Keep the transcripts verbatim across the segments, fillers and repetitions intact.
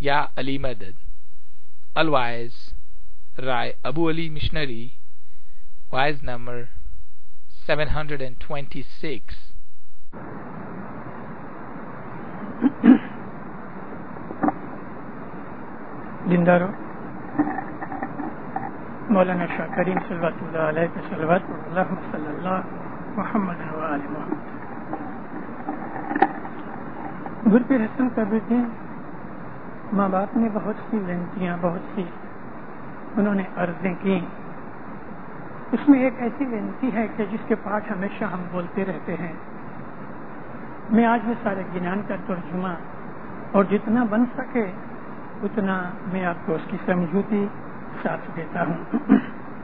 یا علی مدد. الوائز رائے ابو علی مشنری, وائز نمبر seven hundred twenty-six. زندہ رہو. مولانا شاہ کریم صلوات اللہ علیہ کے صلوات اللہ صلی اللہ محمد و آل محمد. گر پیر حسن کا بیٹے ماں باپ نے بہت سی ونتیاں بہت سی انہوں نے عرضیں کی. اس میں ایک ایسی ونتی ہے کہ جس کے پاٹ ہمیشہ ہم بولتے رہتے ہیں. میں آج وہ سارے گنان کا ترجمہ اور جتنا بن سکے اتنا میں آپ کو اس کی سمجھوتی ساتھ دیتا ہوں.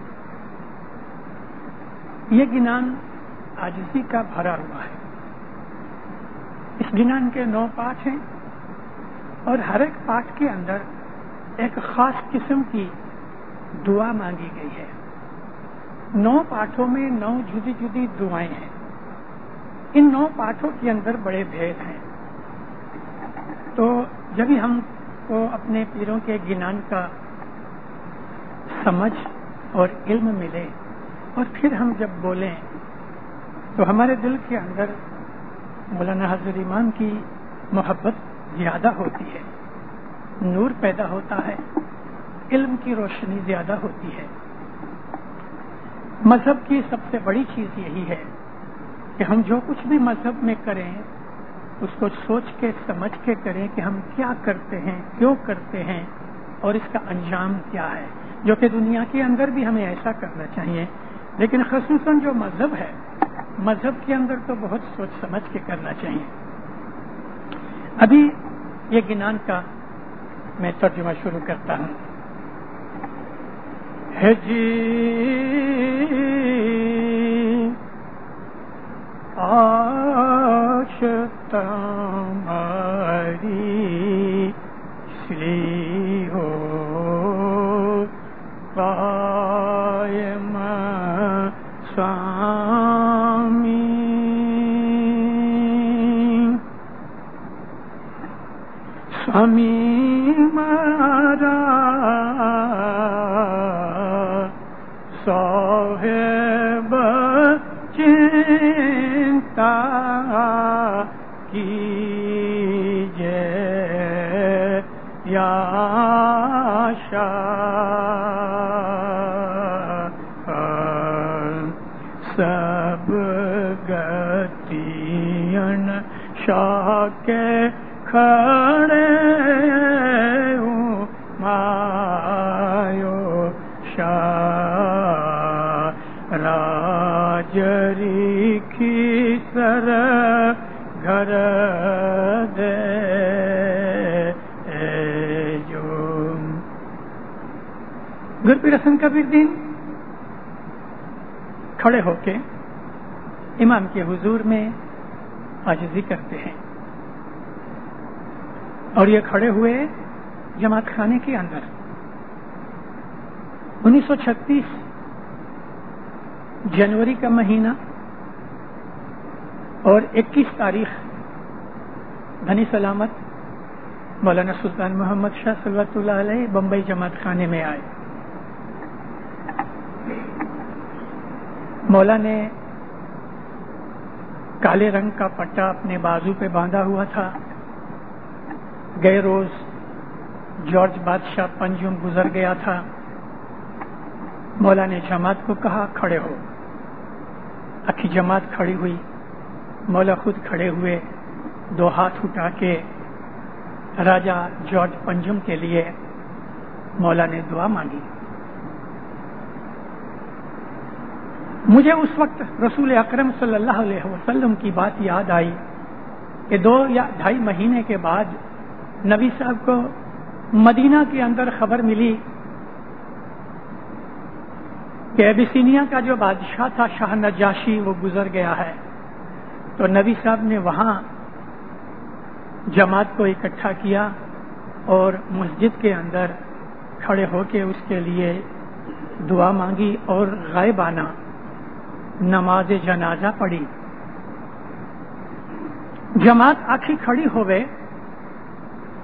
یہ گنان عاجزی کا بھرا ہوا ہے. اس گنان کے نو پاٹ ہیں اور ہر ایک پاٹ کے اندر ایک خاص قسم کی دعا مانگی گئی ہے. نو پاٹوں میں نو جدی جدی دعائیں ہیں. ان نو پاٹوں کے اندر بڑے بھید ہیں. تو جب ہم کو اپنے پیروں کے گنان کا سمجھ اور علم ملے اور پھر ہم جب بولیں تو ہمارے دل کے اندر مولانا حضرت امام کی محبت زیادہ ہوتی ہے, نور پیدا ہوتا ہے, علم کی روشنی زیادہ ہوتی ہے. مذہب کی سب سے بڑی چیز یہی ہے کہ ہم جو کچھ بھی مذہب میں کریں اس کو سوچ کے سمجھ کے کریں کہ ہم کیا کرتے ہیں, کیوں کرتے ہیں اور اس کا انجام کیا ہے, جو کہ دنیا کے اندر بھی ہمیں ایسا کرنا چاہیے. لیکن خصوصاً جو مذہب ہے, مذہب کے اندر تو بہت سوچ سمجھ کے کرنا چاہیے. ابھی یہ گنان کا میں ترجمہ شروع کرتا ہوں. ہے جی آش تمہاری سلی ہو قائم سامی سامی مارا صاحب چنتا کیجے یا شاہ سب گتین شاہ کے کھڑے ہوں مایو شاہ راجری کی سر گھر دے جو. گر پیر حسن کبیر دین کھڑے ہو کے امام کے حضور میں عاجزی کرتے ہیں اور یہ کھڑے ہوئے جماعت خانے کے اندر. انیس سو چھتیس جنوری کا مہینہ اور اکیس تاریخ دھنی سلامت مولانا سلطان محمد شاہ صلوات اللہ علیہ بمبئی جماعت خانے میں آئے. مولا نے کالے رنگ کا پٹا اپنے بازو پہ باندھا ہوا تھا. گئے روز جارج بادشاہ پنجم گزر گیا تھا. مولا نے جماعت کو کہا کھڑے ہو. اکھی جماعت کھڑی ہوئی. مولا خود کھڑے ہوئے, دو ہاتھ اٹھا کے راجہ جارج پنجم کے لیے مولا نے دعا مانگی. مجھے اس وقت رسول اکرم صلی اللہ علیہ وسلم کی بات یاد آئی کہ دو یا ڈھائی مہینے کے بعد نبی صاحب کو مدینہ کے اندر خبر ملی کہ ابیسینیا کا جو بادشاہ تھا شاہ نجاشی وہ گزر گیا ہے. تو نبی صاحب نے وہاں جماعت کو اکٹھا کیا اور مسجد کے اندر کھڑے ہو کے اس کے لیے دعا مانگی اور غائبانہ نماز جنازہ پڑھی. جماعت آنکھیں کھڑی ہو گئے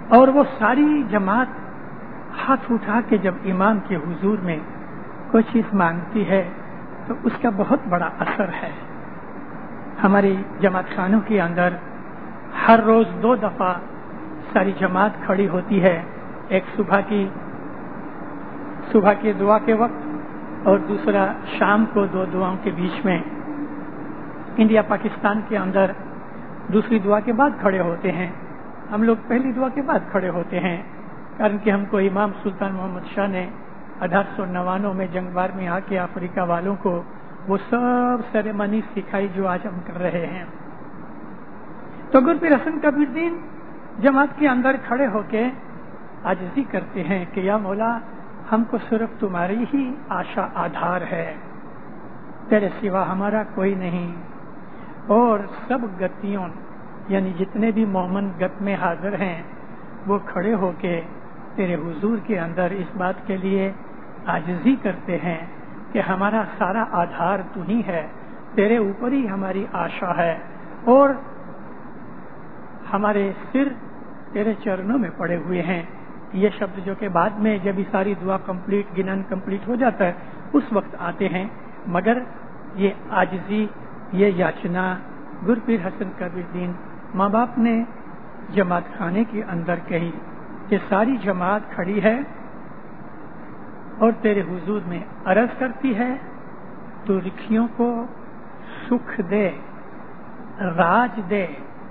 اور وہ ساری جماعت ہاتھ اٹھا کے جب امام کے حضور میں کوئی چیز مانگتی ہے تو اس کا بہت بڑا اثر ہے. ہماری جماعت خانوں کے اندر ہر روز دو دفعہ ساری جماعت کھڑی ہوتی ہے. ایک صبح کی صبح کی دعا کے وقت اور دوسرا شام کو دو دعاؤں کے بیچ میں. انڈیا پاکستان کے اندر دوسری دعا کے بعد کھڑے ہوتے ہیں. ہم لوگ پہلی دعا کے بعد کھڑے ہوتے ہیں کیونکہ کہ ہم کو امام سلطان محمد شاہ نے اٹھارہ سو نوانوے میں جنگ بار میں آ کے افریقہ والوں کو وہ سب سیریمنی سکھائی جو آج ہم کر رہے ہیں. تو گر پیر حسن کبیر الدین جماعت کے اندر کھڑے ہو کے عاجزی کرتے ہیں کہ یا مولا ہم کو صرف تمہاری ہی آشا آدھار ہے، تیرے سوا ہمارا کوئی نہیں. اور سب گتیوں یعنی جتنے بھی مومن گت میں حاضر ہیں وہ کھڑے ہو کے تیرے حضور کے اندر اس بات کے لیے عاجزی کرتے ہیں کہ ہمارا سارا آدھار تو ہی ہے، تیرے اوپر ہی ہماری آشا ہے اور ہمارے سر تیرے چرنوں میں پڑے ہوئے ہیں. یہ شبد جو کہ بعد میں جب یہ ساری دعا کمپلیٹ گنن کمپلیٹ ہو جاتا ہے اس وقت آتے ہیں، مگر یہ عاجزی یہ یاچنا گر پیر حسن کبیر الدین ماں باپ نے جماعت خانے کے اندر کہی کہ ساری جماعت کھڑی ہے اور تیرے حضور میں عرض کرتی ہے تو رکھیوں کو سکھ دے، راج دے.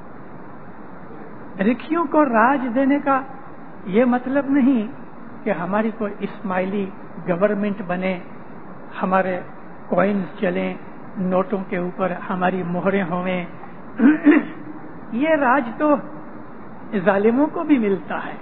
رکھیوں کو راج دینے کا یہ مطلب نہیں کہ ہماری کوئی اسماعیلی گورنمنٹ بنے، ہمارے کوئنز چلیں، نوٹوں کے اوپر ہماری مہریں ہوئیں. یہ راج تو ظالموں کو بھی ملتا ہے،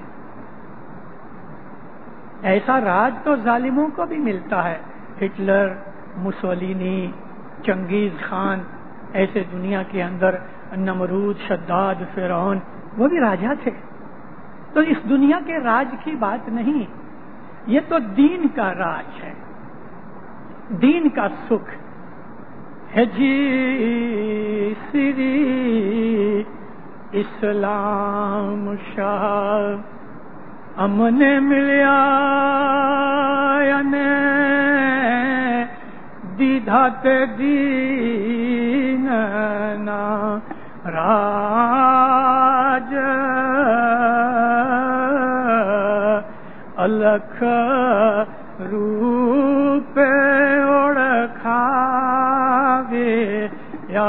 ایسا راج تو ظالموں کو بھی ملتا ہے. ہٹلر، مسولینی، چنگیز خان، ایسے دنیا کے اندر نمرود، شداد، فرعون وہ بھی راجا تھے. تو اس دنیا کے راج کی بات نہیں، یہ تو دین کا راج ہے، دین کا سکھ ہے. جی سری اسلام شاہ امن ملیا دیدھا تے دین نا راج الکھ روپ اوڑکھاوے یا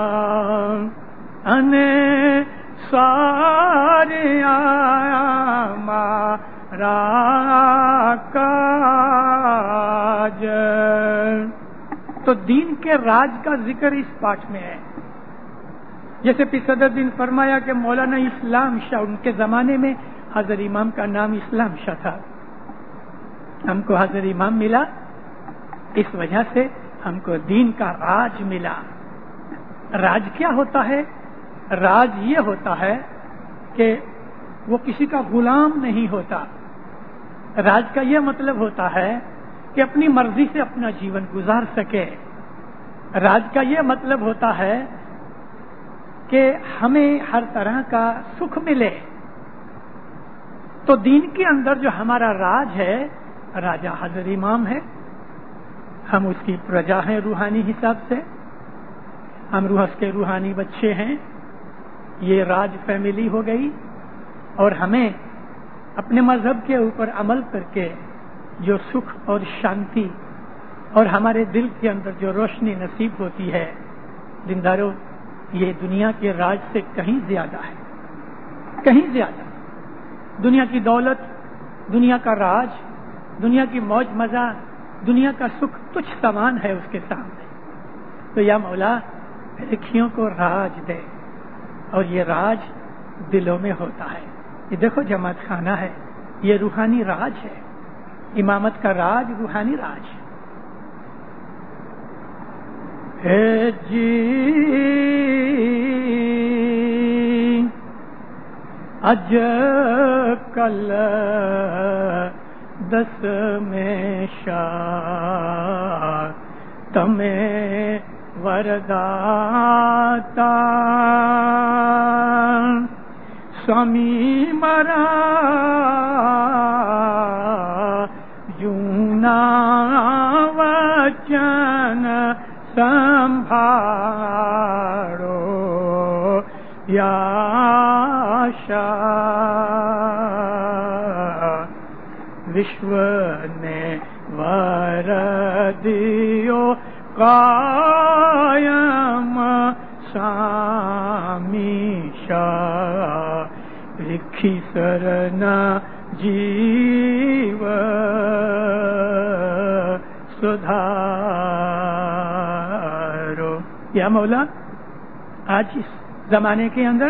انے سارے مارا کاج. تو دین کے راج کا ذکر اس پاٹ میں ہے. جیسے پیر صدر الدین فرمایا کہ مولانا اسلام شاہ، ان کے زمانے میں حضرت امام کا نام اسلام شاہ تھا. ہم کو حضرت امام ملا اس وجہ سے ہم کو دین کا راج ملا. راج کیا ہوتا ہے؟ راج یہ ہوتا ہے کہ وہ کسی کا غلام نہیں ہوتا. راج کا یہ مطلب ہوتا ہے کہ اپنی مرضی سے اپنا جیون گزار سکے. راج کا یہ مطلب ہوتا ہے کہ ہمیں ہر طرح کا سکھ ملے. تو دین کے اندر جو ہمارا راج ہے، راجا حضرت امام ہے، ہم اس کی پرجا ہیں روحانی حساب سے، ہم روح کے روحانی بچے ہیں. یہ راج فیملی ہو گئی اور ہمیں اپنے مذہب کے اوپر عمل کر کے جو سکھ اور شانتی اور ہمارے دل کے اندر جو روشنی نصیب ہوتی ہے، دینداروں، یہ دنیا کے راج سے کہیں زیادہ ہے، کہیں زیادہ. دنیا کی دولت، دنیا کا راج، دنیا کی موج مزہ، دنیا کا سکھ تجھ سامان ہے اس کے سامنے. تو یا مولا رکھیوں کو راج دے، اور یہ راج دلوں میں ہوتا ہے. یہ دیکھو جماعت خانہ ہے، یہ روحانی راج ہے. امامت کا راج روحانی راج ہے. جی اج کل دس میں شاہ تمہیں ورداتا स्वामी मरा जूना वचन संभारो याशा विश्व ने वर दियो कायम सामीशा लिखी सरन जीव सुधारो। या मौला, आज इस जमाने के अंदर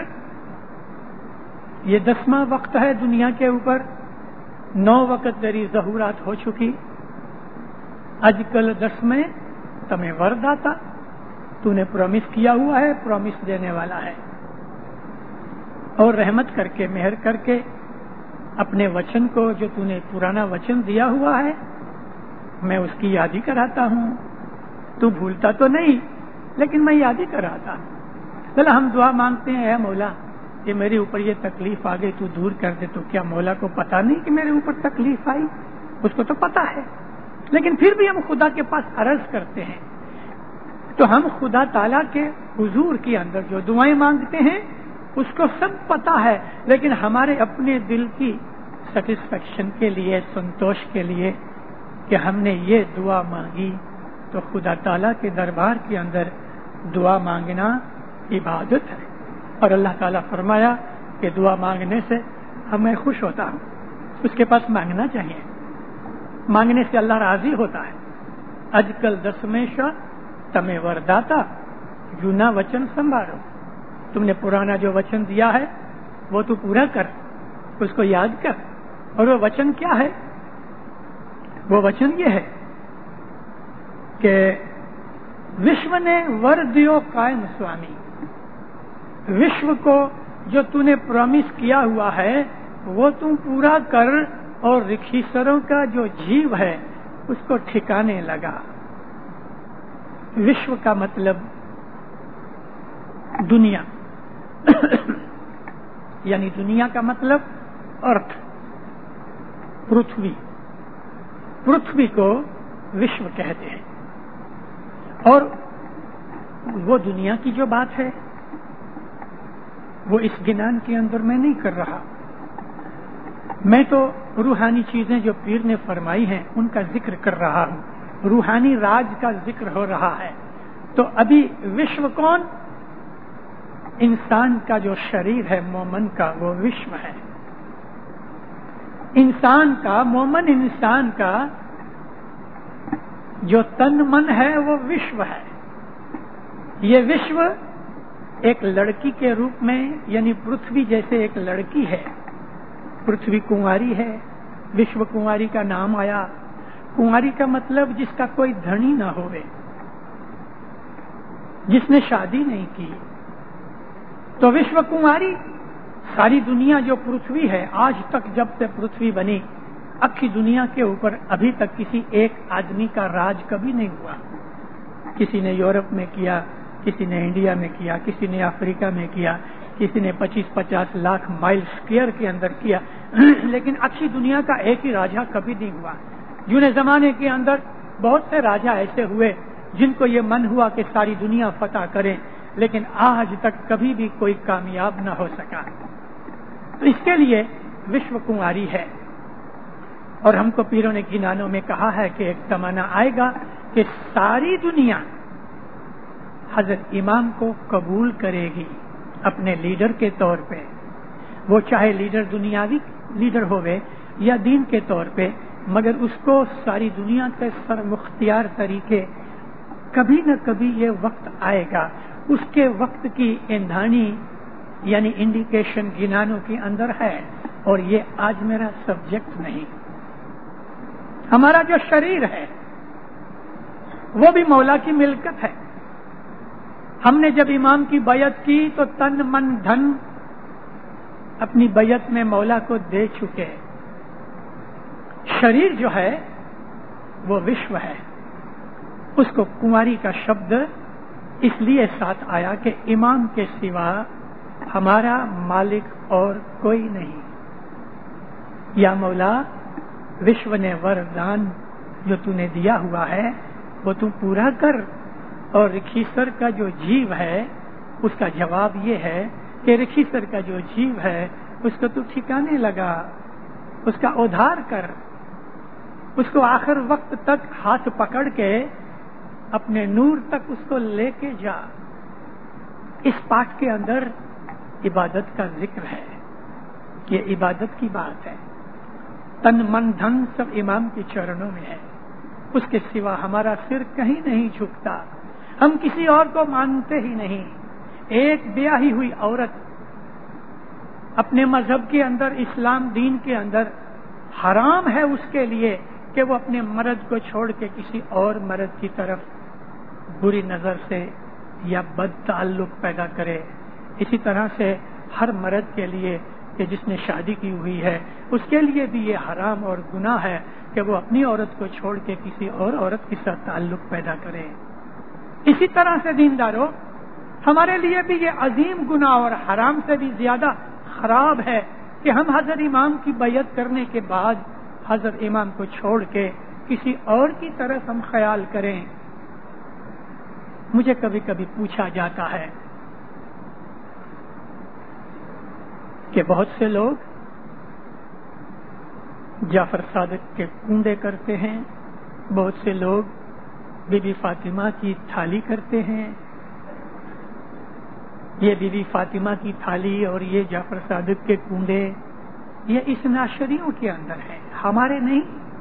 ये दसवां वक्त है दुनिया के ऊपर, नौ वक्त तेरी जहूरात हो चुकी, आजकल दस में तमें वरदाता, तूने प्रॉमिस किया हुआ है, प्रॉमिस देने वाला है, और रहमत करके मेहर करके अपने वचन को जो तूने पुराना वचन दिया हुआ है मैं उसकी याद ही कराता हूँ। तू भूलता तो नहीं लेकिन मैं याद ही कराता हूँ। चलो हम दुआ मांगते हैं, है मौला कि मेरे ऊपर ये तकलीफ आ गई, तू दूर कर दे। तो क्या मौला को पता नहीं कि मेरे ऊपर तकलीफ आई? उसको तो पता है, लेकिन फिर भी हम खुदा के पास अर्ज करते हैं। तो हम खुदा ताला के हुजूर के अंदर जो दुआएं मांगते हैं उसको सब पता है, लेकिन हमारे अपने दिल की सेटिस्फेक्शन के लिए, संतोष के लिए कि हमने ये दुआ मांगी, तो खुदा ताला के दरबार के अंदर दुआ मांगना इबादत है। और अल्लाह ताला फरमाया कि दुआ मांगने से हमें खुश होता हूँ, उसके पास मांगना चाहिए, मांगने से अल्लाह राजी होता है। आजकल दसमेशा तमें वरदाता जूना वचन संभालो, तुमने पुराना जो वचन दिया है वो तू पूरा कर, उसको याद कर। और वो वचन क्या है? वो वचन ये है कि विश्व ने वर दियो कायम स्वामी, विश्व को जो तूने प्रॉमिस किया हुआ है वो तू पूरा कर, और ऋखीश्वरों का जो जीव है उसको ठिकाने लगा। विश्व का मतलब दुनिया यानी दुनिया का मतलब अर्थ, पृथ्वी, पृथ्वी को विश्व कहते हैं। और वो दुनिया की जो बात है वो इस गिनान के अंदर मैं नहीं कर रहा, मैं तो रूहानी चीजें जो पीर ने फरमाई हैं उनका जिक्र कर रहा हूँ, रूहानी राज का जिक्र हो रहा है। तो अभी विश्व कौन? इंसान का जो शरीर है मोमन का, वो विश्व है। इंसान का, मोमन इंसान का जो तन मन है वो विश्व है। ये विश्व एक लड़की के रूप में, यानी पृथ्वी जैसे एक लड़की है। पृथ्वी कुंवारी है, विश्व कुंवारी का नाम आया। कुंवारी का मतलब जिसका कोई धनी ना होवे, जिसने शादी नहीं की, तो विश्व कुंवारी। सारी दुनिया जो पृथ्वी है, आज तक जब से पृथ्वी बनी, अक्खी दुनिया के ऊपर अभी तक किसी एक आदमी का राज कभी नहीं हुआ। किसी ने यूरोप में किया, किसी ने इंडिया में किया, किसी ने अफ्रीका में किया, किसी ने पच्चीस पचास लाख माइल स्क्वायर के अंदर किया, लेकिन अक्खी दुनिया का एक ही राजा कभी नहीं हुआ। जूने जमाने के अंदर बहुत से राजा ऐसे हुए जिनको ये मन हुआ कि सारी दुनिया फतह करें, लेकिन आज तक कभी भी कोई कामयाब न हो सका। तो इसके लिए विश्व कुंवारी है। और हमको पीरों ने गिनानों में कहा है कि एक जमाना आएगा कि सारी दुनिया हजरत इमाम को कबूल करेगी अपने लीडर के तौर पे, वो चाहे लीडर दुनियावी लीडर होवे या दीन के तौर पे, मगर उसको सारी दुनिया के सरमुख्तियार तरीके कभी न कभी ये वक्त आएगा। उसके वक्त की ईंधानी यानी इंडिकेशन गिनानों के अंदर है, और ये आज मेरा सब्जेक्ट नहीं। हमारा जो शरीर है वो भी मौला की मिल्कत है। हमने जब इमाम की बैयत की तो तन मन धन अपनी बैयत में मौला को दे चुके। शरीर जो है वो विश्व है, उसको कुंवारी का शब्द इसलिए साथ आया कि इमाम के सिवा ہمارا مالک اور کوئی نہیں. یا مولا وشو نے وردان جو تو نے دیا ہوا ہے وہ تو پورا کر. اور رکھیسر کا جو جیو ہے اس کا جواب یہ ہے کہ رکھیسر کا جو جیو ہے اس کو تو ٹھکانے لگا, اس کا ادھار کر, اس کو آخر وقت تک ہاتھ پکڑ کے اپنے نور تک اس کو لے کے جا. اس پاٹ کے اندر عبادت کا ذکر ہے, یہ عبادت کی بات ہے. تن من دھن سب امام کے چرنوں میں ہے, اس کے سوا ہمارا سر کہیں نہیں جھکتا, ہم کسی اور کو مانتے ہی نہیں. ایک بیاہی ہوئی عورت اپنے مذہب کے اندر, اسلام دین کے اندر حرام ہے اس کے لیے کہ وہ اپنے مرد کو چھوڑ کے کسی اور مرد کی طرف بری نظر سے یا بد تعلق پیدا کرے. اسی طرح سے ہر مرد کے لیے کہ جس نے شادی کی ہوئی ہے اس کے لیے بھی یہ حرام اور گناہ ہے کہ وہ اپنی عورت کو چھوڑ کے کسی اور عورت کے ساتھ تعلق پیدا کرے. اسی طرح سے دینداروں, ہمارے لیے بھی یہ عظیم گناہ اور حرام سے بھی زیادہ خراب ہے کہ ہم حضرت امام کی بیعت کرنے کے بعد حضرت امام کو چھوڑ کے کسی اور کی طرف ہم خیال کریں. مجھے کبھی کبھی پوچھا جاتا ہے کہ بہت سے لوگ جعفر صادق کے کنڈے کرتے ہیں, بہت سے لوگ بی بی فاطمہ کی تھالی کرتے ہیں. یہ بی بی فاطمہ کی تھالی اور یہ جعفر صادق کے کنڈے یہ اس ناشریوں کے اندر ہے, ہمارے نہیں.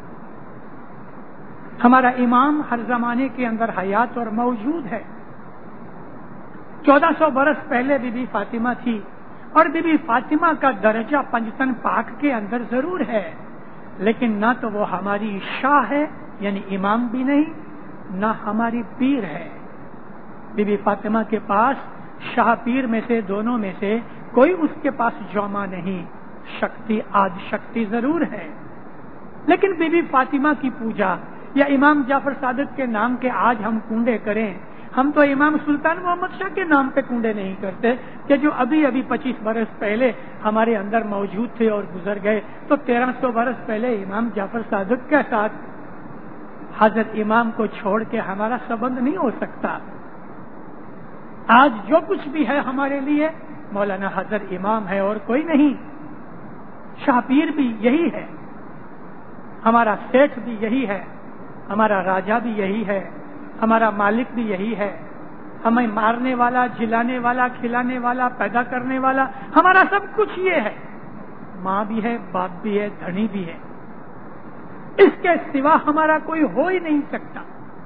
ہمارا امام ہر زمانے کے اندر حیات اور موجود ہے. چودہ سو برس پہلے بی بی فاطمہ تھی اور بی بی فاطمہ کا درجہ پنجتن پاک کے اندر ضرور ہے, لیکن نہ تو وہ ہماری شاہ ہے یعنی امام بھی نہیں, نہ ہماری پیر ہے. بی بی فاطمہ کے پاس شاہ پیر میں سے دونوں میں سے کوئی اس کے پاس جوما نہیں. شکتی آد شکتی ضرور ہے, لیکن بی بی فاطمہ کی پوجا یا امام جعفر صادق کے نام کے آج ہم کنڈے کریں, ہم تو امام سلطان محمد شاہ کے نام پہ کنڈے نہیں کرتے کہ جو ابھی ابھی پچیس برس پہلے ہمارے اندر موجود تھے اور گزر گئے. تو تیرہ سو برس پہلے امام جعفر صادق کے ساتھ حضرت امام کو چھوڑ کے ہمارا سبند نہیں ہو سکتا. آج جو کچھ بھی ہے ہمارے لیے مولانا حضرت امام ہے اور کوئی نہیں. شاہ پیر بھی یہی ہے, ہمارا سیٹھ بھی یہی ہے, ہمارا راجا بھی یہی ہے, ہمارا مالک بھی یہی ہے. ہمیں مارنے والا, جلانے والا, کھلانے والا, پیدا کرنے والا, ہمارا سب کچھ یہ ہے. ماں بھی ہے, باپ بھی ہے, دھنی بھی ہے. اس کے سوا ہمارا کوئی ہو ہی نہیں سکتا.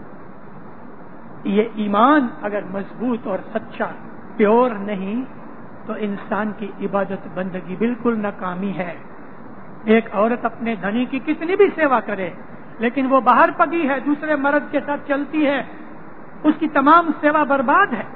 یہ ایمان اگر مضبوط اور سچا پیور نہیں تو انسان کی عبادت بندگی بالکل ناکامی ہے. ایک عورت اپنے دھنی کی کتنی بھی سیوا کرے لیکن وہ باہر پگی ہے, دوسرے مرد کے ساتھ چلتی ہے, اس کی تمام سیوا برباد ہے.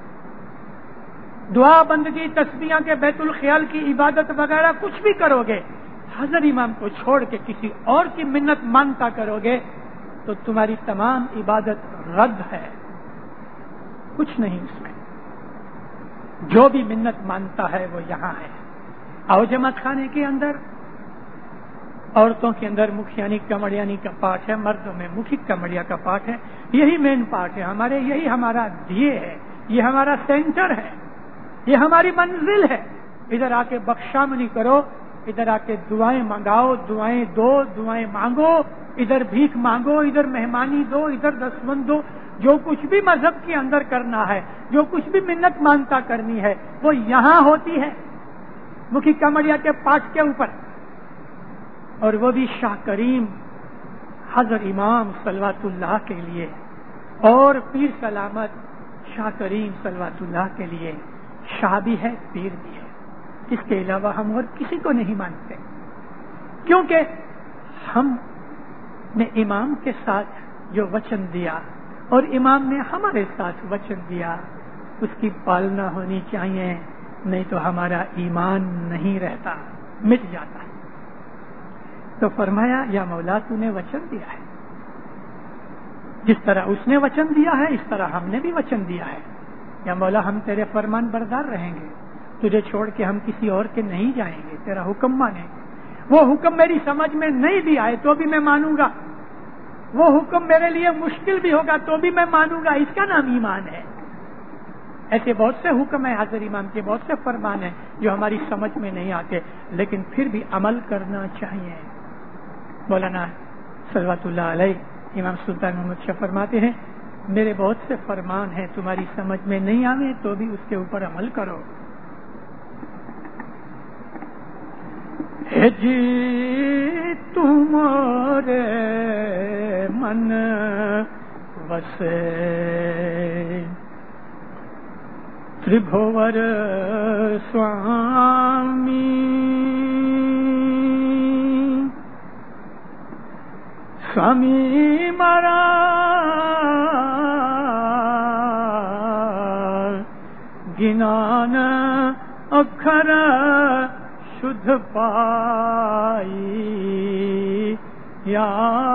دعا بندگی تسبیحاں کے بیت الخیال کی عبادت وغیرہ کچھ بھی کرو گے, حضرت امام کو چھوڑ کے کسی اور کی منت مانتا کرو گے تو تمہاری تمام عبادت رد ہے, کچھ نہیں اس میں. جو بھی منت مانتا ہے وہ یہاں ہے. آؤ جماعت خانے کے اندر عورتوں کے اندر مکھیانی کمڑیانی کا پاٹ ہے, مردوں میں مکھی کمڑیا کا پاٹ ہے. یہی مین پاٹ ہے ہمارے, یہی ہمارا دیے ہے, یہ ہمارا سینٹر ہے, یہ ہماری منزل ہے. ادھر آ کے بخشامنی کرو, ادھر آ کے دعائیں منگاؤ, دعائیں دو, دعائیں مانگو, ادھر بھیک مانگو, ادھر مہمانی دو, ادھر دستمند دو. جو کچھ بھی مذہب کے اندر کرنا ہے, جو کچھ بھی منت مانگتا کرنی ہے وہ یہاں ہوتی ہے مکھی کمڑیا کے پاٹ کے اوپر. اور وہ بھی شاہ کریم حضرت امام صلوات اللہ کے لیے اور پیر سلامت شاہ کریم صلوات اللہ کے لیے. شاہ بھی ہے, پیر بھی ہے, اس کے علاوہ ہم اور کسی کو نہیں مانتے, کیونکہ ہم نے امام کے ساتھ جو وچن دیا اور امام نے ہمارے ساتھ وچن دیا اس کی پالنا ہونی چاہیے, نہیں تو ہمارا ایمان نہیں رہتا, مٹ جاتا ہے. تو فرمایا یا مولا تو نے وچن دیا ہے, جس طرح اس نے وچن دیا ہے اس طرح ہم نے بھی وچن دیا ہے. یا مولا ہم تیرے فرمان بردار رہیں گے, تجھے چھوڑ کے ہم کسی اور کے نہیں جائیں گے، تیرا حکم مانیں گے۔ وہ حکم میری سمجھ میں نہیں بھی آئے تو بھی میں مانوں گا، وہ حکم میرے لیے مشکل بھی ہوگا تو بھی میں مانوں گا، اس کا نام ایمان ہے۔ ایسے بہت سے حکم ہیں حضرت امام کے، بہت سے فرمان ہیں جو ہماری سمجھ میں نہیں آتے، لیکن پھر بھی عمل کرنا چاہیے۔ مولانا صلوات اللہ علیہ امام سلطان محمد شاہ فرماتے ہیں میرے بہت سے فرمان ہیں تمہاری سمجھ میں نہیں آوے تو بھی اس کے اوپر عمل کرو۔ ہے جی تمہارے من وسے تربھور سوامی سوامی مارا گنان اکھر شدھ پائی یا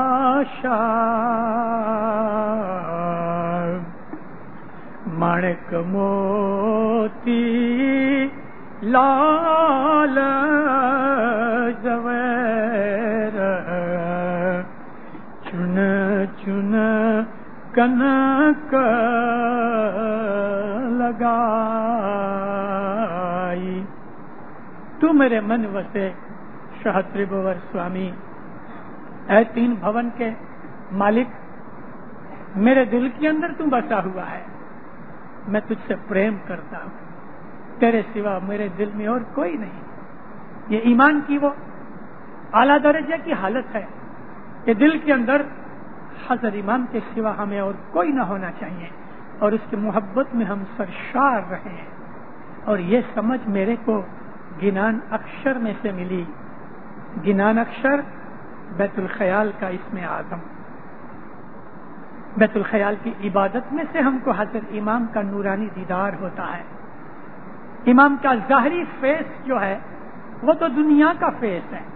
شاہ مانک موتی لال زویر چن چن کنک لگائی۔ تو میرے من وسے شاہ تربھور سوامی، اے تین بھون کے مالک، میرے دل کے اندر تو بسا ہوا ہے، میں تجھ سے پریم کرتا ہوں، تیرے سوا میرے دل میں اور کوئی نہیں۔ یہ ایمان کی وہ اعلیٰ درجے کی حالت ہے کہ دل کے اندر حضرت امام کے سوا ہمیں اور کوئی نہ ہونا چاہیے، اور اس کی محبت میں ہم سرشار رہے ہیں۔ اور یہ سمجھ میرے کو گنان اکشر میں سے ملی۔ گنان اکشر بیت الخیال کا اسم اعظم، بیت الخیال کی عبادت میں سے ہم کو حضرت امام کا نورانی دیدار ہوتا ہے۔ امام کا ظاہری فیس جو ہے وہ تو دنیا کا فیس ہے،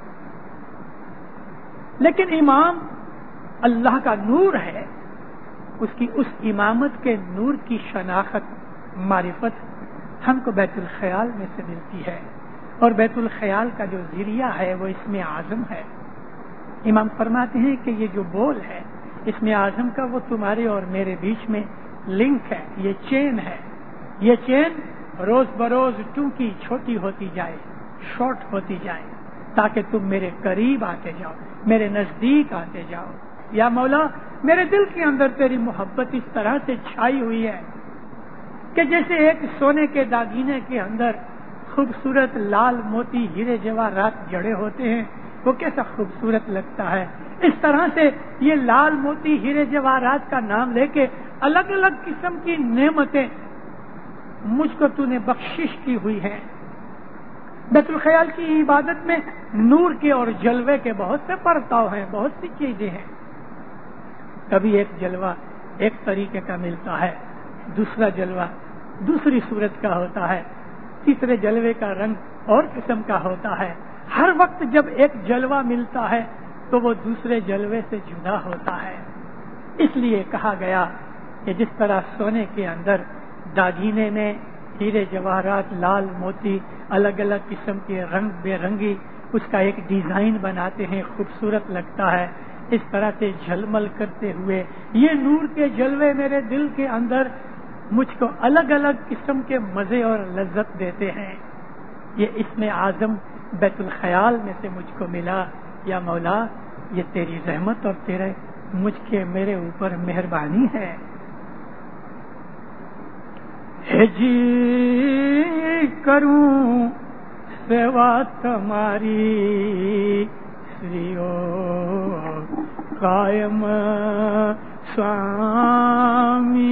لیکن امام اللہ کا نور ہے، اس کی اس امامت کے نور کی شناخت معرفت ہم کو بیت الخیال میں سے ملتی ہے، اور بیت الخیال کا جو ذریعہ ہے وہ اسم اعظم ہے۔ امام فرماتے ہیں کہ یہ جو بول ہے اسم اعظم کا، وہ تمہارے اور میرے بیچ میں لنک ہے، یہ چین ہے۔ یہ چین روز بروز ٹوکی چھوٹی ہوتی جائے، شارٹ ہوتی جائے، تاکہ تم میرے قریب آتے جاؤ، میرے نزدیک آتے جاؤ۔ یا مولا، میرے دل کے اندر تیری محبت اس طرح سے چھائی ہوئی ہے کہ جیسے ایک سونے کے داگینے کے اندر خوبصورت لال موتی ہیرے جواہرات جڑے ہوتے ہیں، وہ کیسا خوبصورت لگتا ہے۔ اس طرح سے یہ لال موتی ہیرے جواہرات کا نام لے کے الگ الگ قسم کی نعمتیں مجھ کو تو نے بخشش کی ہوئی ہیں۔ بیت الخیال کی عبادت میں نور کے اور جلوے کے بہت سے پرتاؤ ہیں، بہت سی چیزیں ہیں۔ کبھی ایک جلوہ ایک طریقے کا ملتا ہے، دوسرا جلوہ دوسری صورت کا ہوتا ہے، تیسرے جلوے کا رنگ اور قسم کا ہوتا ہے۔ ہر وقت جب ایک جلوہ ملتا ہے تو وہ دوسرے جلوے سے جدا ہوتا ہے۔ اس لیے کہا گیا کہ جس طرح سونے کے اندر داگینے میں ہیرے جواہرات لال موتی الگ الگ قسم کے رنگ بے رنگی اس کا ایک ڈیزائن بناتے ہیں، خوبصورت لگتا ہے، اس طرح سے جھلمل کرتے ہوئے یہ نور کے جلوے میرے دل کے اندر مجھ کو الگ الگ قسم کے مزے اور لذت دیتے ہیں۔ یہ اسم اعظم بیت الخیال میں سے مجھ کو ملا۔ یا مولا، یہ تیری رحمت اور تیرے مجھ کے میرے اوپر مہربانی ہے۔ ہے جی کروں سیوا تمہاری سریو قائم سوامی،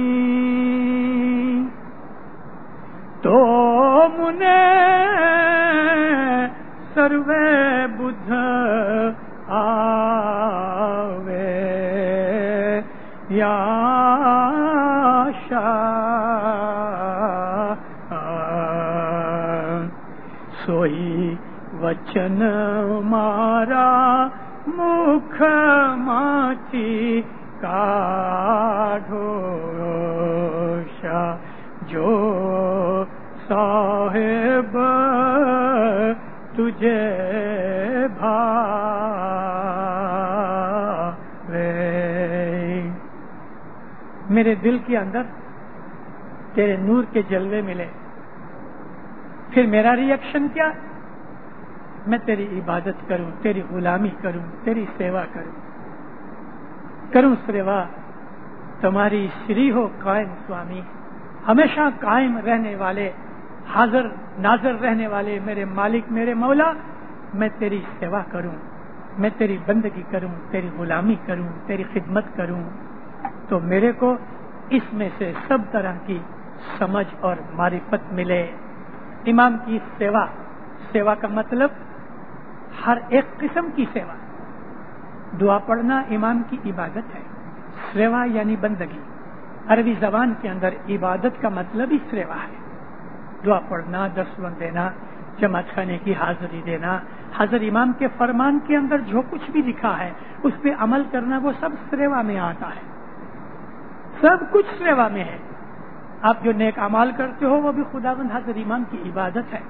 تو منے سروے بدھ آوے یا شاہ سوئی وچن مارا مکھ ماچی کاڈھو شاہ جو صاحب تجھے بھاوے، میرے دل کے اندر تیرے نور کے جلوے ملے، پھر میرا ریئیکشن کیا؟ میں تیری عبادت کروں، تیری غلامی کروں، تیری سیوا کروں کروں سیوا تمہاری شری ہو قائم سوامی، ہمیشہ قائم رہنے والے، حاضر ناظر رہنے والے میرے مالک، میرے مولا، میں تیری سیوا کروں، میں تیری بندگی کروں، تیری غلامی کروں، تیری خدمت کروں، تو میرے کو اس میں سے سب طرح کی سمجھ اور معرفت ملے۔ امام کی سیوا، سیوا کا مطلب ہر ایک قسم کی سیوا، دعا پڑھنا امام کی عبادت ہے، سیوا یعنی بندگی، عربی زبان کے اندر عبادت کا مطلب ہی سیوا ہے، دعا پڑھنا، دستور دینا، جماعت خانے کی حاضری دینا، حضرت امام کے فرمان کے اندر جو کچھ بھی لکھا ہے اس پہ عمل کرنا، وہ سب سیوا میں آتا ہے، سب کچھ سیوا میں ہے۔ آپ جو نیک اعمال کرتے ہو وہ بھی خداوند حضرت امام کی عبادت ہے۔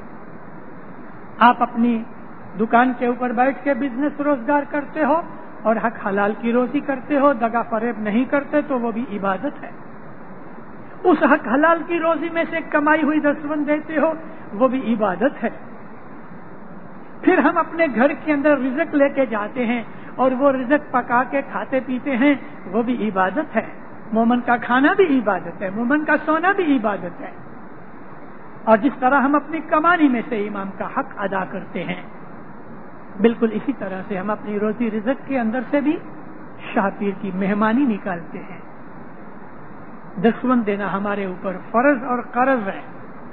آپ اپنی دکان کے اوپر بیٹھ کے بزنس روزگار کرتے ہو اور حق حلال کی روزی کرتے ہو، دغا فریب نہیں کرتے، تو وہ بھی عبادت ہے۔ اس حق حلال کی روزی میں سے کمائی ہوئی دستون دیتے ہو، وہ بھی عبادت ہے۔ پھر ہم اپنے گھر کے اندر رزق لے کے جاتے ہیں اور وہ رزق پکا کے کھاتے پیتے ہیں، وہ بھی عبادت ہے۔ مومن کا کھانا بھی عبادت ہے، مومن کا سونا بھی عبادت ہے۔ اور جس طرح ہم اپنی کمانی میں سے امام کا حق ادا کرتے ہیں، بالکل اسی طرح سے ہم اپنی روزی رزق کے اندر سے بھی شاہ پیر کی مہمانی نکالتے ہیں۔ دستون دینا ہمارے اوپر فرض اور قرض ہے،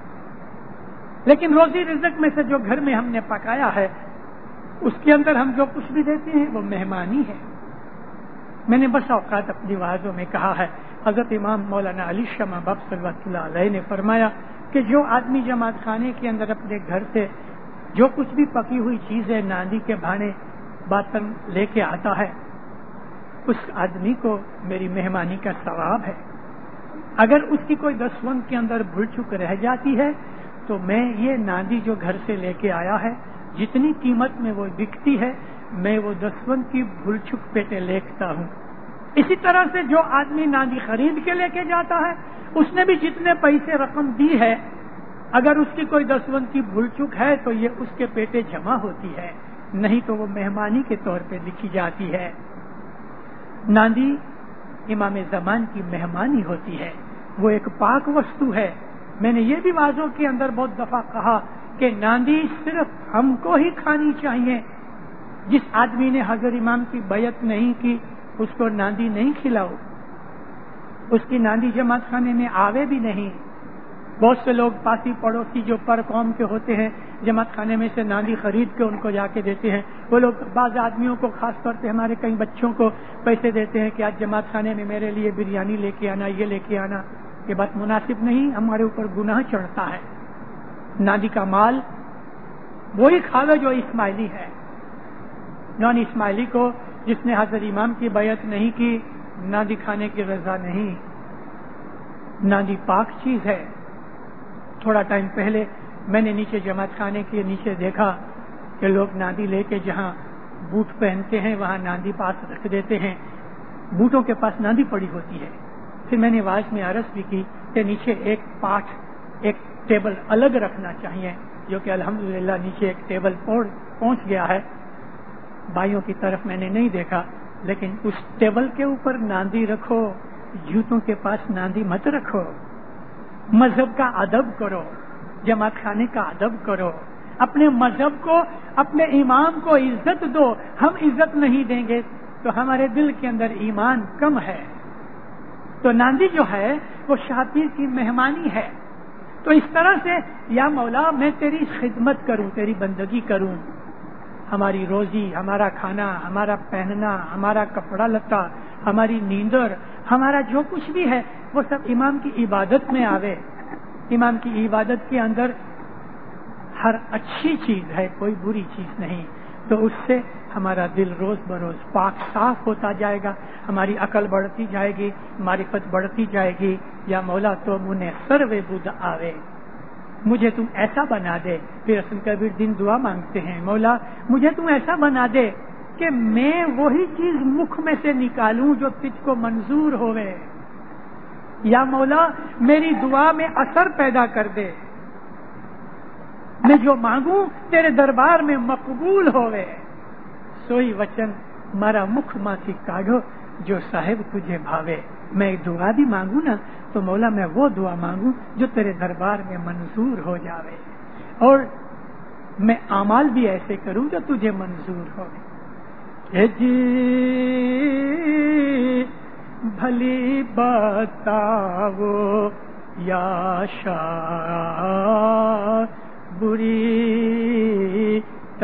لیکن روزی رزق میں سے جو گھر میں ہم نے پکایا ہے اس کے اندر ہم جو کچھ بھی دیتے ہیں وہ مہمانی ہے۔ میں نے بس اوقات اپنی وعظوں میں کہا ہے، حضرت امام مولانا علی شمع بخش صلی اللہ علیہ نے فرمایا کہ جو آدمی جماعت خانے کے اندر اپنے گھر سے جو کچھ بھی پکی ہوئی چیزیں، ناندی کے بھانے برتن لے کے آتا ہے، اس آدمی کو میری مہمانی کا ثواب ہے۔ اگر اس کی کوئی دسون کے اندر بھول چک رہ جاتی ہے تو میں یہ ناندی جو گھر سے لے کے آیا ہے، جتنی قیمت میں وہ بکتی ہے، میں وہ دسون کی بھول چک پیٹے لکھتا ہوں۔ اسی طرح سے جو آدمی ناندی خرید کے لے کے جاتا ہے، اس نے بھی جتنے پیسے رقم دی ہے، اگر اس کی کوئی دسون کی بھول چک ہے تو یہ اس کے پیٹے جمع ہوتی ہے، نہیں تو وہ مہمانی کے طور پہ لکھی جاتی ہے۔ ناندی امام زمان کی مہمانی ہوتی ہے، وہ ایک پاک وستو ہے۔ میں نے یہ بھی واضحوں کے اندر بہت دفعہ کہا کہ ناندی صرف ہم کو ہی کھانی چاہیے۔ جس آدمی نے حضرت امام کی بیعت نہیں کی اس کو ناندی نہیں کھلاؤ، اس کی ناندی جماعت خانے میں آوے بھی نہیں۔ بہت سے لوگ پاسی پڑوسی جو پر قوم کے ہوتے ہیں جماعت خانے میں سے ناندی خرید کے ان کو جا کے دیتے ہیں، وہ لوگ بعض آدمیوں کو، خاص طور پہ ہمارے کئی بچوں کو پیسے دیتے ہیں کہ آج جماعت خانے میں میرے لیے بریانی لے کے آنا، یہ لے کے آنا۔ یہ بات مناسب نہیں، ہمارے اوپر گناہ چڑھتا ہے۔ ناندی کا مال وہی کھاوے جو اسماعیلی ہے، نان اسماعیلی کو جس نے حضرت امام کی بیعت نہیں کی، ناندی کھانے کی رضا نہیں۔ ناندی پاک چیز ہے۔ تھوڑا ٹائم پہلے میں نے نیچے جماعت خانے کے نیچے دیکھا کہ لوگ ناندی لے کے جہاں بوٹ پہنتے ہیں وہاں ناندی پاس رکھ دیتے ہیں، بوٹوں کے پاس ناندی پڑی ہوتی ہے۔ پھر میں نے واعظ میں عرض بھی کی کہ نیچے ایک پاٹ، ایک ٹیبل الگ رکھنا چاہیے، جو کہ الحمدللہ نیچے ایک ٹیبل پہنچ گیا ہے۔ بھائیوں کی طرف میں نے نہیں دیکھا، لیکن اس ٹیبل کے اوپر ناندی رکھو، جوتوں کے پاس ناندی مت رکھو۔ مذہب کا ادب کرو، جماعت خانے کا ادب کرو، اپنے مذہب کو، اپنے امام کو عزت دو۔ ہم عزت نہیں دیں گے تو ہمارے دل کے اندر ایمان کم ہے۔ تو ناندی جو ہے وہ شاہ پیر کی مہمانی ہے۔ تو اس طرح سے یا مولا میں تیری خدمت کروں، تیری بندگی کروں، ہماری روزی، ہمارا کھانا، ہمارا پہننا، ہمارا کپڑا لتا، ہماری نیندر، ہمارا جو کچھ بھی ہے وہ سب امام کی عبادت میں آوے۔ امام کی عبادت کے اندر ہر اچھی چیز ہے، کوئی بری چیز نہیں، تو اس سے ہمارا دل روز بروز پاک صاف ہوتا جائے گا، ہماری عقل بڑھتی جائے گی، معرفت بڑھتی جائے گی۔ یا مولا تو منہیں سروے بدھ آوے۔ مجھے تم ایسا بنا دے. پھر حسن کبیر دین دعا مانگتے ہیں, مولا مجھے تم ایسا بنا دے کہ میں وہی چیز مکھ میں سے نکالوں جو تجھ کو منظور ہوئے. یا مولا میری دعا میں اثر پیدا کر دے, میں جو مانگوں تیرے دربار میں مقبول ہوئے. سوئی وچن مارا مکھ ماسی کاڑھو جو صاحب تجھے بھاوے. میں دعا بھی مانگوں نا تو مولا میں وہ دعا مانگوں جو تیرے دربار میں منظور ہو جاوے, اور میں اعمال بھی ایسے کروں جو تجھے منظور ہو. جی بھلی بتاؤ یا شاہ بری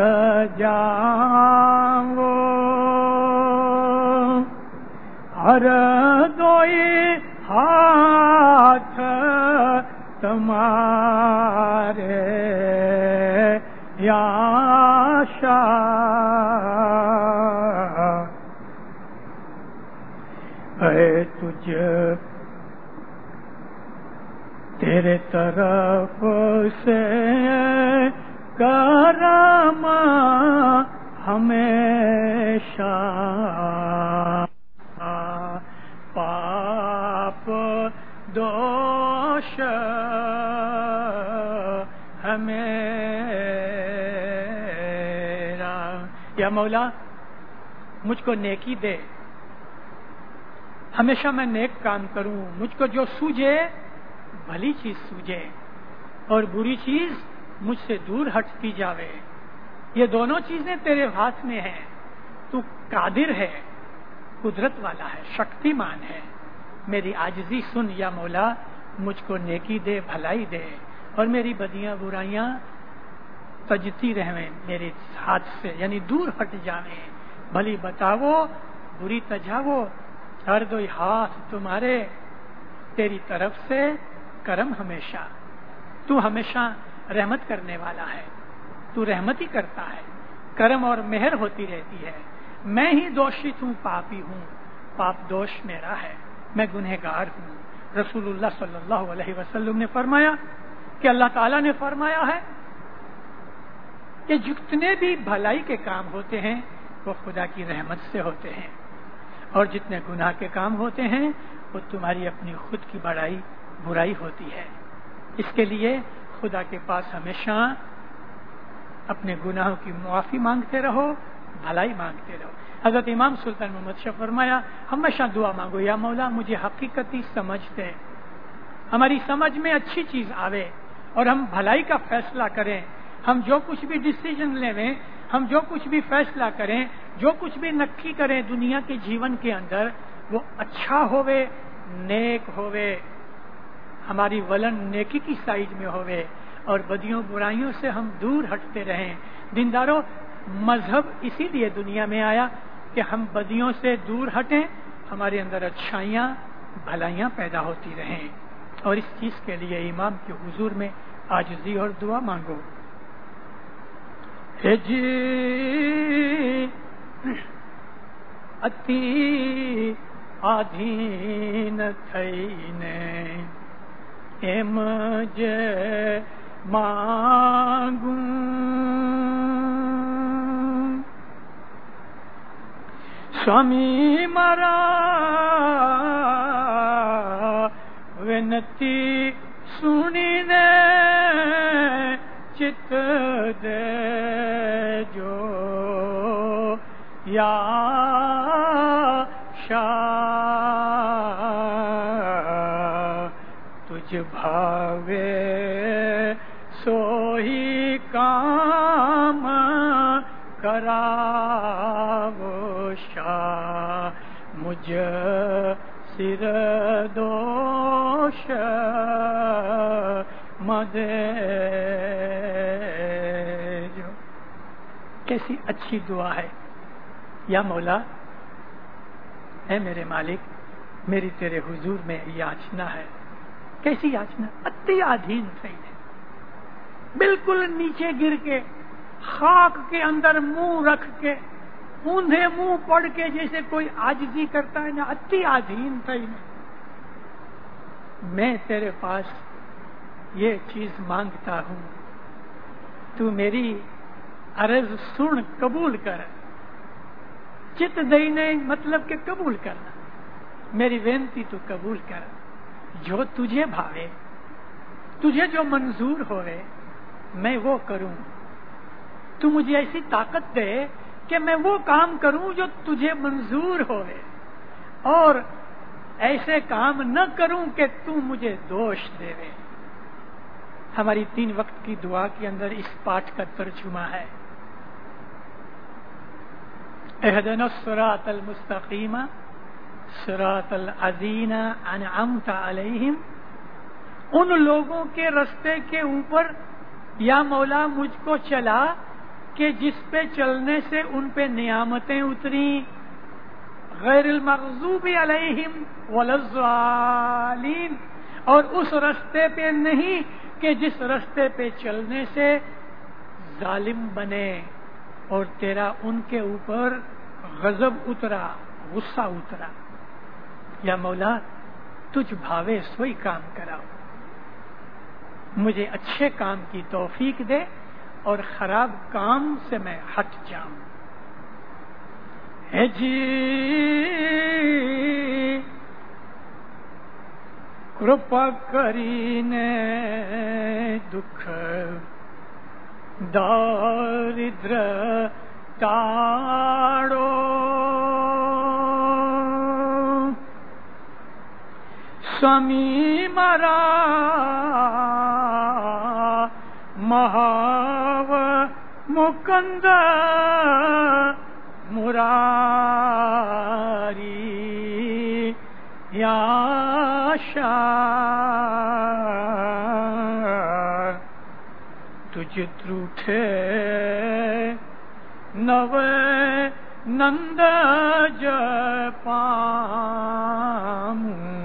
تجاؤ ہر دوئی ہاتھ تمہارے یا شاہ. اے تجھ تیرے طرف سے کرم ہمیشہ پاپ دوش ہمیرا. یا مولا مجھ کو نیکی دے, ہمیشہ میں نیک کام کروں, مجھ کو جو سوجے بھلی چیز سوجے اور بری چیز مجھ سے دور ہٹتی جاوے. یہ دونوں چیزیں تیرے ہاتھ میں ہیں. تو قادر ہے, قدرت والا ہے, شکتی مان ہے. میری عاجزی سن یا مولا, مجھ کو نیکی دے, بھلائی دے, اور میری بدیاں برائیاں تجتی رہیں میرے ہاتھ سے, یعنی دور ہٹ جاویں. بھلی بتاؤ بری تجاوو ہر دو ہاتھ تمہارے, تیری طرف سے کرم ہمیشہ. تو ہمیشہ رحمت کرنے والا ہے, تو رحمت ہی کرتا ہے, کرم اور مہر ہوتی رہتی ہے. میں ہی دوشت ہوں, پاپی ہوں, پاپ دوش میرا ہے, میں گنہگار ہوں. رسول اللہ صلی اللہ علیہ وسلم نے فرمایا کہ اللہ تعالیٰ نے فرمایا ہے کہ جتنے بھی بھلائی کے کام ہوتے ہیں وہ خدا کی رحمت سے ہوتے ہیں, اور جتنے گناہ کے کام ہوتے ہیں وہ تمہاری اپنی خود کی بڑائی برائی ہوتی ہے. اس کے لیے خدا کے پاس ہمیشہ اپنے گناہوں کی معافی مانگتے رہو, بھلائی مانگتے رہو. حضرت امام سلطان محمد شاہ فرمایا ہمیشہ دعا مانگو, یا مولا مجھے حقیقتی سمجھ دے, ہماری سمجھ میں اچھی چیز آوے اور ہم بھلائی کا فیصلہ کریں. ہم جو کچھ بھی ڈیسیجن لیں, ہم جو کچھ بھی فیصلہ کریں, جو کچھ بھی نقی کریں دنیا کے جیون کے اندر, وہ اچھا ہوئے, نیک ہوئے, ہماری ولن نیکی کی سائز میں ہوئے, اور بدیوں برائیوں سے ہم دور ہٹتے رہیں. دینداروں, مذہب اسی لیے دنیا میں آیا کہ ہم بدیوں سے دور ہٹیں, ہمارے اندر اچھائیاں بھلائیاں پیدا ہوتی رہیں. اور اس چیز کے لیے امام کے حضور میں عاجزی اور دعا مانگو. جی اتی آدھین تھઈને એમ જ માંગું સ્વામી મારા વિનતી સુણીને ચિત્ત દેજો યા तुझ भावे सोही काम करावो शाह मुझ सिर दोष मदे जो. कैसी अच्छी दुआ है. या मौला, اے میرے مالک, میری تیرے حضور میں یاچنا ہے. کیسی یاچنا؟ اتی آدھین تھઈને, بالکل نیچے گر کے, خاک کے اندر منہ رکھ کے, اوندھے منہ پڑ کے جیسے کوئی عاجزی کرتا ہے نا, اتی آدھین تھઈને میں تیرے پاس یہ چیز مانگتا ہوں، تو میری عرض سن قبول کر. چت دینے مطلب کہ قبول کرنا، میری بینتی تو قبول کر. جو تجھے بھاوے، تجھے جو منظور ہوئے میں وہ کروں. تو مجھے ایسی طاقت دے کہ میں وہ کام کروں جو تجھے منظور ہوئے، اور ایسے کام نہ کروں کہ تو مجھے دوش دے. ہماری تین وقت کی دعا کے اندر اس پاٹ کا ترجمہ ہے. اہدنا الصراط المستقیم صراط الذین انعمت علیہم. ان لوگوں کے رستے کے اوپر یا مولا مجھ کو چلا کہ جس پہ چلنے سے ان پہ نعمتیں اتری. غیر المغضوب علیہم ولا الضالین. اور اس رستے پہ نہیں کہ جس رستے پہ چلنے سے ظالم بنے اور تیرا ان کے اوپر غضب اترا، غصہ اترا. یا مولا تجھ بھاوے سوئی کام کراؤ. مجھے اچھے کام کی توفیق دے اور خراب کام سے میں ہٹ جاؤں. ہے جی کرپا کرینے دکھ داردر تاڑو. سوامی مارا مہاو مکند مراری یا شاہ. تجھ تروٹھے نو نند جپام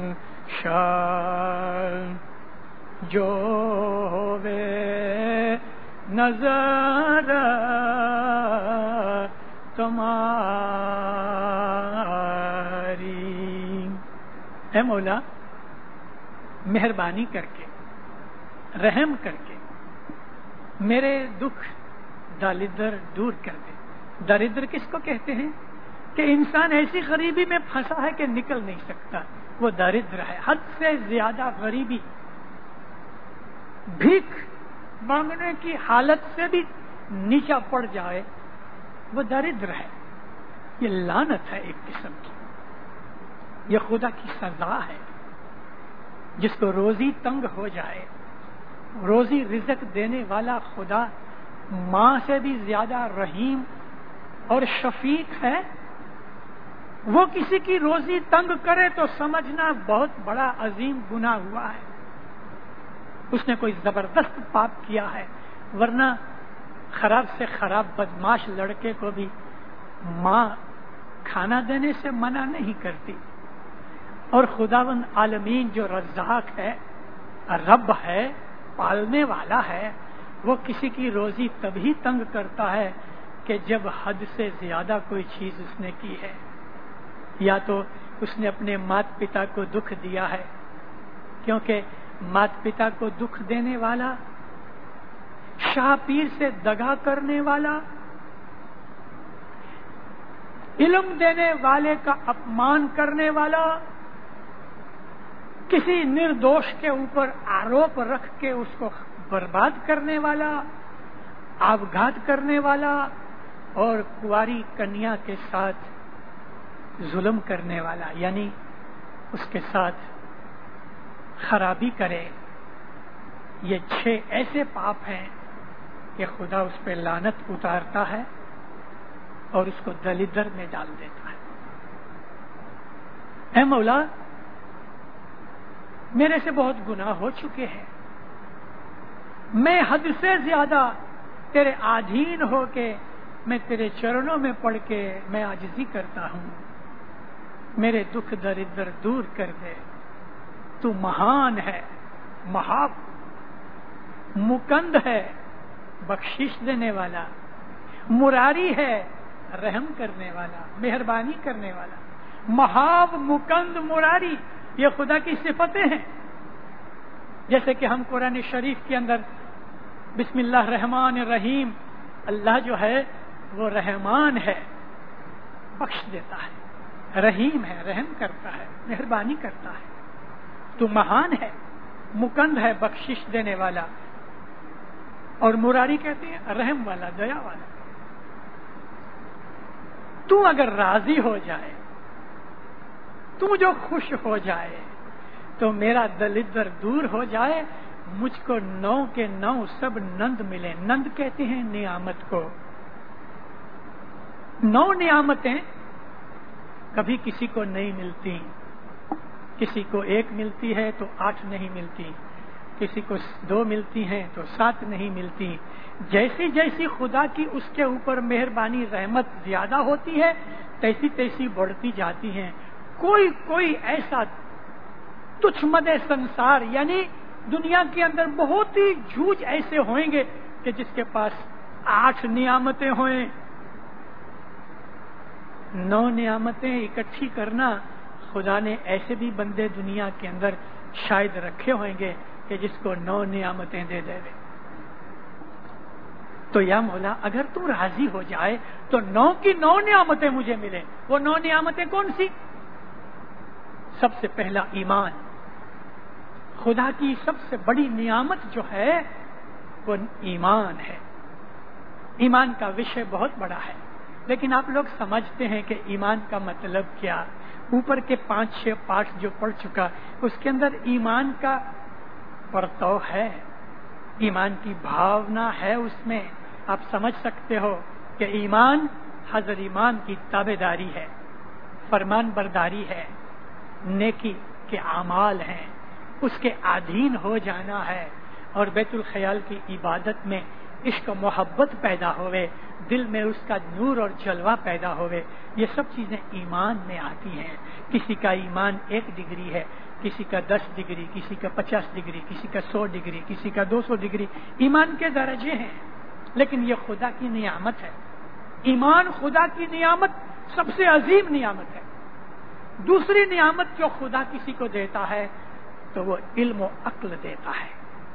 شاہ. جو وے نظر تمہاری. اے مولا مہربانی کر کے، رحم کر کے میرے دکھ دالدر دور کر دے. دالدر کس کو کہتے ہیں؟ کہ انسان ایسی غریبی میں پھنسا ہے کہ نکل نہیں سکتا، وہ دالدر ہے. حد سے زیادہ غریبی، بھیک مانگنے کی حالت سے بھی نیچا پڑ جائے، وہ دالدر ہے. یہ لعنت ہے ایک قسم کی، یہ خدا کی سزا ہے. جس کو روزی تنگ ہو جائے، روزی رزق دینے والا خدا ماں سے بھی زیادہ رحیم اور شفیق ہے. وہ کسی کی روزی تنگ کرے تو سمجھنا بہت بڑا عظیم گناہ ہوا ہے، اس نے کوئی زبردست پاپ کیا ہے. ورنہ خراب سے خراب بدماش لڑکے کو بھی ماں کھانا دینے سے منع نہیں کرتی. اور خداوند عالمین جو رزاق ہے، رب ہے، پالنے والا ہے، وہ کسی کی روزی تبھی تنگ کرتا ہے کہ جب حد سے زیادہ کوئی چیز اس نے کی ہے، یا تو اس نے اپنے مات پتا کو دکھ دیا ہے. کیونکہ مات پتا کو دکھ دینے والا، شاہ پیر سے دگا کرنے والا، علم دینے والے کا اپمان کرنے والا، کسی نردوش کے اوپر آروپ رکھ کے اس کو برباد کرنے والا، آبگھات کرنے والا، اور کنواری کنیا کے ساتھ ظلم کرنے والا، یعنی اس کے ساتھ خرابی کرے. یہ چھ ایسے پاپ ہیں کہ خدا اس پہ لعنت اتارتا ہے اور اس کو دلدر میں ڈال دیتا ہے. اے مولا میرے سے بہت گناہ ہو چکے ہیں، میں حد سے زیادہ تیرے آدھین ہو کے میں تیرے چرنوں میں پڑھ کے میں عاجزی کرتا ہوں. میرے دکھ دردر دور کر دے. تو مہان ہے، مہاب، مکند ہے، بخشش دینے والا، مراری ہے، رحم کرنے والا، مہربانی کرنے والا. مہاب، مکند، مراری، یہ خدا کی صفتیں ہیں. جیسے کہ ہم قرآن شریف کے اندر بسم اللہ الرحمن الرحیم، اللہ جو ہے وہ رحمان ہے، بخش دیتا ہے، رحیم ہے، رحم کرتا ہے، مہربانی کرتا ہے، تو مہان ہے، مکند ہے، بخشش دینے والا، اور مراری کہتے ہیں رحم والا، دیا والا۔ تو اگر راضی ہو جائے، تو جو خوش ہو جائے، تو میرا دلدر دور ہو جائے، مجھ کو نو کے نو سب نند ملے۔ نند کہتے ہیں نعمت کو۔ نو نعمتیں کبھی کسی کو نہیں ملتی، کسی کو ایک ملتی ہے تو آٹھ نہیں ملتی، کسی کو دو ملتی ہیں تو سات نہیں ملتی۔ جیسی جیسی خدا کی اس کے اوپر مہربانی رحمت زیادہ ہوتی ہے، تیسی تیسی بڑھتی جاتی ہیں۔ کوئی کوئی ایسا تجھ مدے سنسار، یعنی دنیا کے اندر بہت ہی جھوج ایسے ہوئیں گے کہ جس کے پاس آٹھ نعمتیں ہوئیں۔ نو نعمتیں اکٹھی کرنا، خدا نے ایسے بھی بندے دنیا کے اندر شاید رکھے ہوئیں گے کہ جس کو نو نعمتیں دے دے دے۔ تو یا مولا اگر تو راضی ہو جائے تو نو کی نو نعمتیں مجھے ملے۔ وہ نو نعمتیں کون سی؟ سب سے پہلا ایمان۔ خدا کی سب سے بڑی نعمت جو ہے وہ ایمان ہے۔ ایمان کا وشے بہت بڑا ہے، لیکن آپ لوگ سمجھتے ہیں کہ ایمان کا مطلب کیا؟ اوپر کے پانچ چھ پارٹ جو پڑھ چکا، اس کے اندر ایمان کا پرتو ہے، ایمان کی بھاونا ہے۔ اس میں آپ سمجھ سکتے ہو کہ ایمان حضرت ایمان کی تابع داری ہے، فرمان برداری ہے، نیکی کے اعمال ہیں، اس کے ادھین ہو جانا ہے، اور بیت الخیال کی عبادت میں عشق و محبت پیدا ہوئے، دل میں اس کا نور اور جلوہ پیدا ہوئے۔ یہ سب چیزیں ایمان میں آتی ہیں۔ کسی کا ایمان ایک ڈگری ہے، کسی کا دس ڈگری، کسی کا پچاس ڈگری، کسی کا سو ڈگری، کسی کا دو سو ڈگری، ایمان کے درجے ہیں، لیکن یہ خدا کی نعمت ہے۔ ایمان خدا کی نعمت سب سے عظیم نعمت ہے۔ دوسری نعمت جو خدا کسی کو دیتا ہے تو وہ علم و عقل دیتا ہے،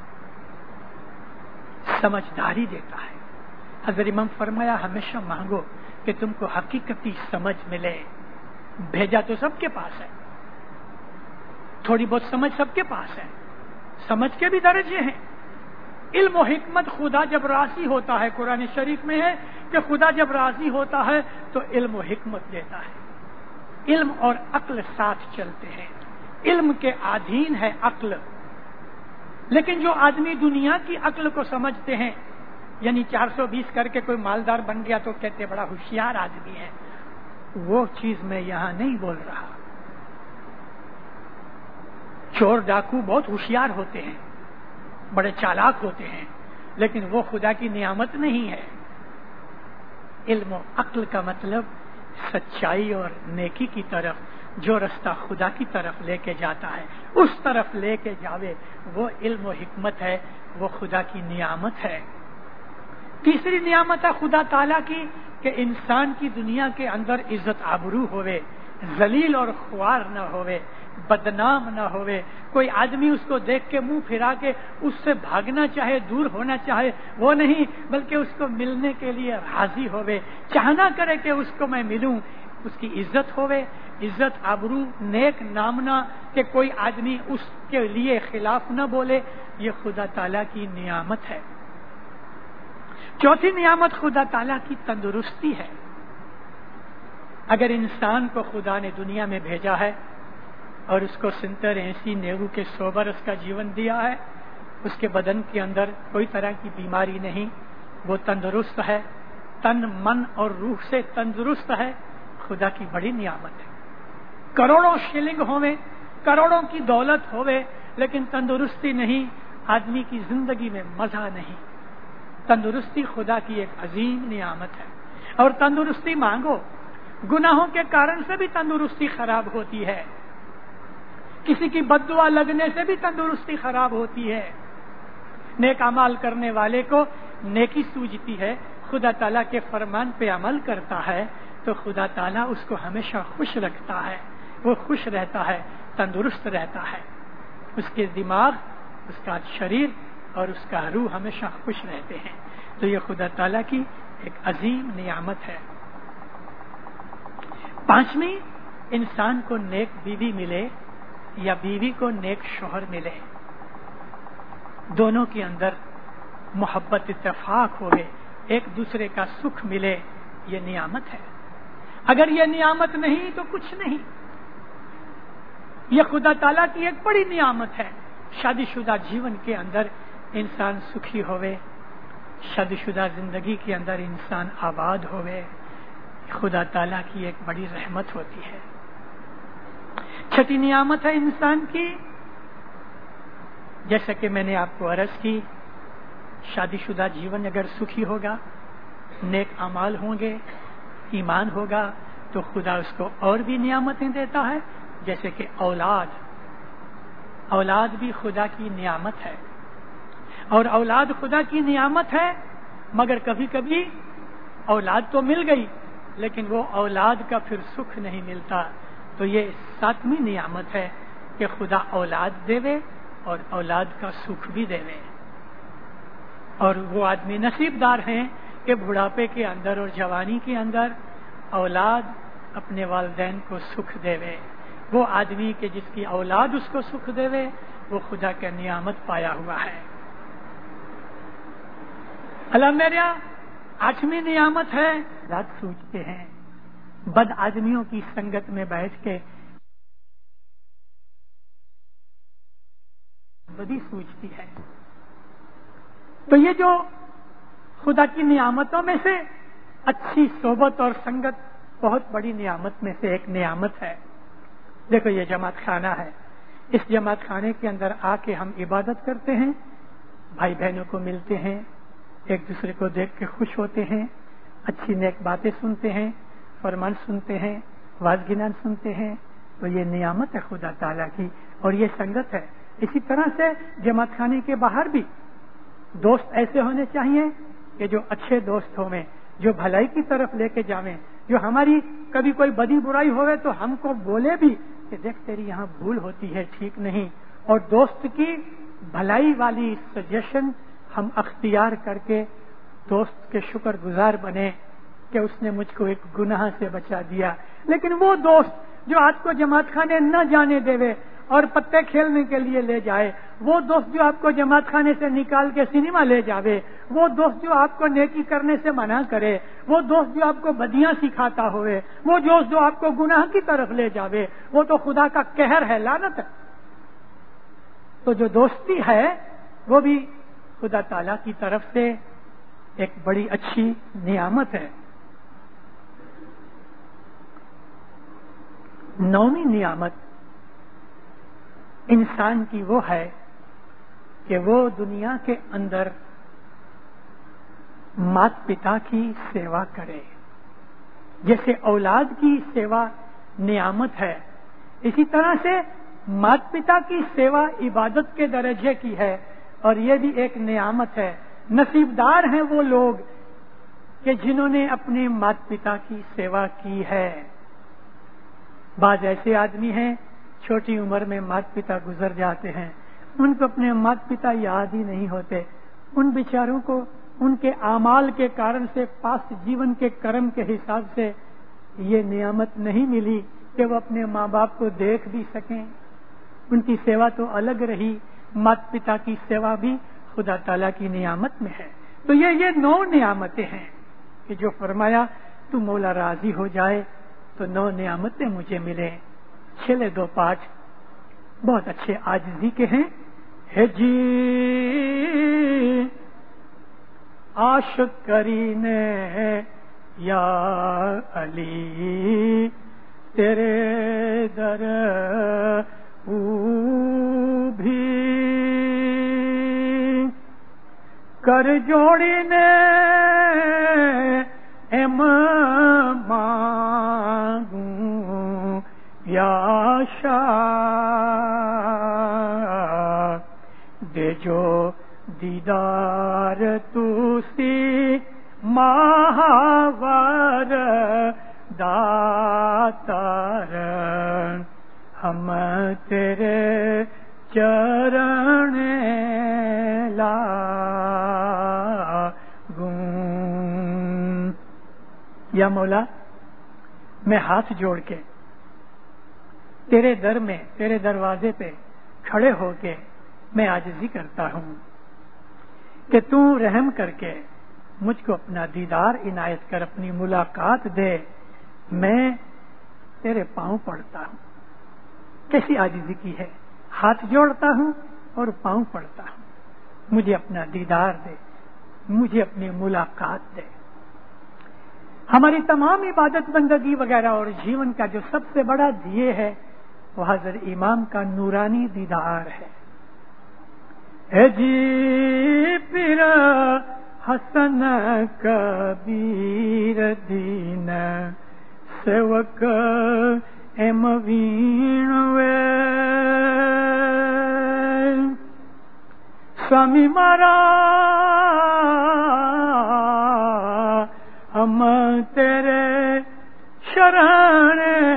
سمجھداری دیتا ہے۔ حضرت امام فرمایا ہمیشہ مانگو کہ تم کو حقیقتی سمجھ ملے۔ بھیجا تو سب کے پاس ہے، تھوڑی بہت سمجھ سب کے پاس ہے، سمجھ کے بھی درجے ہیں۔ علم و حکمت خدا جب راضی ہوتا ہے، قرآن شریف میں ہے کہ خدا جب راضی ہوتا ہے تو علم و حکمت دیتا ہے۔ علم اور عقل ساتھ چلتے ہیں، علم کے ادھین ہے عقل۔ لیکن جو آدمی دنیا کی عقل کو سمجھتے ہیں، یعنی چار سو بیس کر کے کوئی مالدار بن گیا تو کہتے بڑا ہوشیار آدمی ہے، وہ چیز میں یہاں نہیں بول رہا۔ چور ڈاکو بہت ہوشیار ہوتے ہیں، بڑے چالاک ہوتے ہیں، لیکن وہ خدا کی نعمت نہیں ہے۔ علم و عقل کا مطلب سچائی اور نیکی کی طرف، جو رستہ خدا کی طرف لے کے جاتا ہے اس طرف لے کے جاوے، وہ علم و حکمت ہے، وہ خدا کی نعمت ہے۔ تیسری نعمت ہے خدا تعالیٰ کی کہ انسان کی دنیا کے اندر عزت آبرو ہوئے، ذلیل اور خوار نہ ہوئے، بدنام نہ ہوئے، کوئی آدمی اس کو دیکھ کے منہ پھرا کے اس سے بھاگنا چاہے، دور ہونا چاہے، وہ نہیں، بلکہ اس کو ملنے کے لیے راضی ہوئے، چاہنا کرے کہ اس کو میں ملوں، اس کی عزت ہوئے، عزت آبرو نیک نامنا، کہ کوئی آدمی اس کے لیے خلاف نہ بولے، یہ خدا تعالیٰ کی نعمت ہے۔ چوتھی نعمت خدا تعالیٰ کی تندرستی ہے۔ اگر انسان کو خدا نے دنیا میں بھیجا ہے اور اس کو ستر ایسی نیو کے سو برس کا جیون دیا ہے، اس کے بدن کے اندر کوئی طرح کی بیماری نہیں، وہ تندرست ہے، تن من اور روح سے تندرست ہے، خدا کی بڑی نعمت ہے۔ کروڑوں شلنگ ہوئے، کروڑوں کی دولت ہوئے، لیکن تندرستی نہیں، آدمی کی زندگی میں مزہ نہیں۔ تندرستی خدا کی ایک عظیم نعمت ہے، اور تندرستی مانگو۔ گناہوں کے کارن سے بھی تندرستی خراب ہوتی ہے، کسی کی بد دعا لگنے سے بھی تندرستی خراب ہوتی ہے۔ نیک اعمال کرنے والے کو نیکی سوجتی ہے، خدا تعالیٰ کے فرمان پہ عمل کرتا ہے تو خدا تعالیٰ اس کو ہمیشہ خوش رکھتا ہے، وہ خوش رہتا ہے، تندرست رہتا ہے، اس کے دماغ اس کا شریر اور اس کا روح ہمیشہ خوش رہتے ہیں. تو یہ خدا تعالیٰ کی ایک عظیم نعمت ہے. پانچویں، انسان کو نیک بیوی ملے یا بیوی کو نیک شوہر ملے، دونوں کے اندر محبت اتفاق ہوئے، ایک دوسرے کا سکھ ملے، یہ نعمت ہے. اگر یہ نعمت نہیں تو کچھ نہیں. یہ خدا تعالیٰ کی ایک بڑی نعمت ہے. شادی شدہ جیون کے اندر انسان سکھی ہوئے، شادی شدہ زندگی کے اندر انسان آباد ہوئے، خدا تعالیٰ کی ایک بڑی رحمت ہوتی ہے. چھٹی نعمت ہے انسان کی، جیسا کہ میں نے آپ کو عرض کی، شادی شدہ جیون اگر سکھی ہوگا، نیک اعمال ہوں گے، ایمان ہوگا، تو خدا اس کو اور بھی نعمتیں دیتا ہے. جیسے کہ اولاد اولاد بھی خدا کی نعمت ہے، اور اولاد خدا کی نعمت ہے، مگر کبھی کبھی اولاد تو مل گئی لیکن وہ اولاد کا پھر سکھ نہیں ملتا. تو یہ ساتویں نعمت ہے کہ خدا اولاد دے اور اولاد کا سکھ بھی دے. اور وہ آدمی نصیب دار ہیں کہ بڑھاپے کے اندر اور جوانی کے اندر اولاد اپنے والدین کو سکھ دے. وہ آدمی کہ جس کی اولاد اس کو سکھ دے وہ خدا کا نعمت پایا ہوا ہے. اللہ میرا آٹھویں نعمت ہے، رات سوچتے ہیں بد آدمیوں کی سنگت میں بیٹھ کے بدی سوچتی ہے. تو یہ جو خدا کی نعمتوں میں سے اچھی صحبت اور سنگت بہت بڑی نعمت میں سے ایک نعمت ہے. دیکھو یہ جماعت خانہ ہے، اس جماعت خانے کے اندر آ کے ہم عبادت کرتے ہیں، بھائی بہنوں کو ملتے ہیں، ایک دوسرے کو دیکھ کے خوش ہوتے ہیں، اچھی نیک باتیں سنتے ہیں، فرمان سنتے ہیں، واز گنان سنتے ہیں. تو یہ نعمت ہے خدا تعالیٰ کی اور یہ سنگت ہے. اسی طرح سے جماعت خانے کے باہر بھی دوست ایسے ہونے چاہیے کہ جو اچھے دوست ہوں، جو بھلائی کی طرف لے کے جاویں، جو ہماری کبھی کوئی بدی برائی ہوئے تو ہم کو بولے بھی کہ دیکھ تیری یہاں بھول ہوتی ہے، ٹھیک نہیں. اور دوست کی بھلائی والی سجیشن ہم اختیار کر کے دوست کے شکر گزار بنے کہ اس نے مجھ کو ایک گناہ سے بچا دیا. لیکن وہ دوست جو آپ کو جماعت خانے نہ جانے دے اور پتے کھیلنے کے لیے لے جائے، وہ دوست جو آپ کو جماعت خانے سے نکال کے سنیما لے جاوے، وہ دوست جو آپ کو نیکی کرنے سے منع کرے، وہ دوست جو آپ کو بدیاں سکھاتا ہوئے، وہ دوست جو آپ کو گناہ کی طرف لے جاوے، وہ تو خدا کا قہر ہے، لعنت ہے. تو جو دوستی ہے وہ بھی خدا تعالیٰ کی طرف سے ایک بڑی اچھی نعمت ہے. نویں نعمت انسان کی وہ ہے کہ وہ دنیا کے اندر مات پتا کی سیوا کرے. جیسے اولاد کی سیوا نعمت ہے، اسی طرح سے مات پتا کی سیوا عبادت کے درجے کی ہے اور یہ بھی ایک نعمت ہے. نصیبدار ہیں وہ لوگ کہ جنہوں نے اپنے مات پتا کی سیوا کی ہے. بعض ایسے آدمی ہیں چھوٹی عمر میں مات پتا گزر جاتے ہیں، ان کو اپنے مات پتا یاد ہی نہیں ہوتے. ان بیچاروں کو ان کے اعمال کے کارن سے، پاس جیون کے کرم کے حساب سے یہ نعمت نہیں ملی کہ وہ اپنے ماں باپ کو دیکھ بھی سکیں. ان کی سیوا تو الگ رہی، مات پتا کی سیوا بھی خدا تعالیٰ کی نعمت میں ہے. تو یہ یہ نو نعمتیں ہیں کہ جو فرمایا تو مولا راضی ہو جائے تو نو نعمتیں مجھے ملے. چھلے دو پاٹ بہت اچھے عاجزی کے ہیں. ہے جی عاشق کرینے یا علی تیرے در او بھی کر جوڑی نے ایم مانگوں یا شاہ دے جو دیدار تو سی ماہور داتار ہم تیرے چرن یا مولا میں ہاتھ جوڑ کے تیرے در میں تیرے دروازے پہ کھڑے ہو کے میں عاجزی کرتا ہوں کہ تو رحم کر کے مجھ کو اپنا دیدار عنایت کر، اپنی ملاقات دے، میں تیرے پاؤں پڑتا ہوں۔ کیسی عاجزی کی ہے، ہاتھ جوڑتا ہوں اور پاؤں پڑتا ہوں، مجھے اپنا دیدار دے، مجھے اپنی ملاقات دے۔ ہماری تمام عبادت بندگی وغیرہ اور جیون کا جو سب سے بڑا دیے ہے وہ حضرت امام کا نورانی دیدار ہے۔ اے جی پیرا حسن کبیر دین سیوک اموین وے سوامی مارا ہم تیرے شرن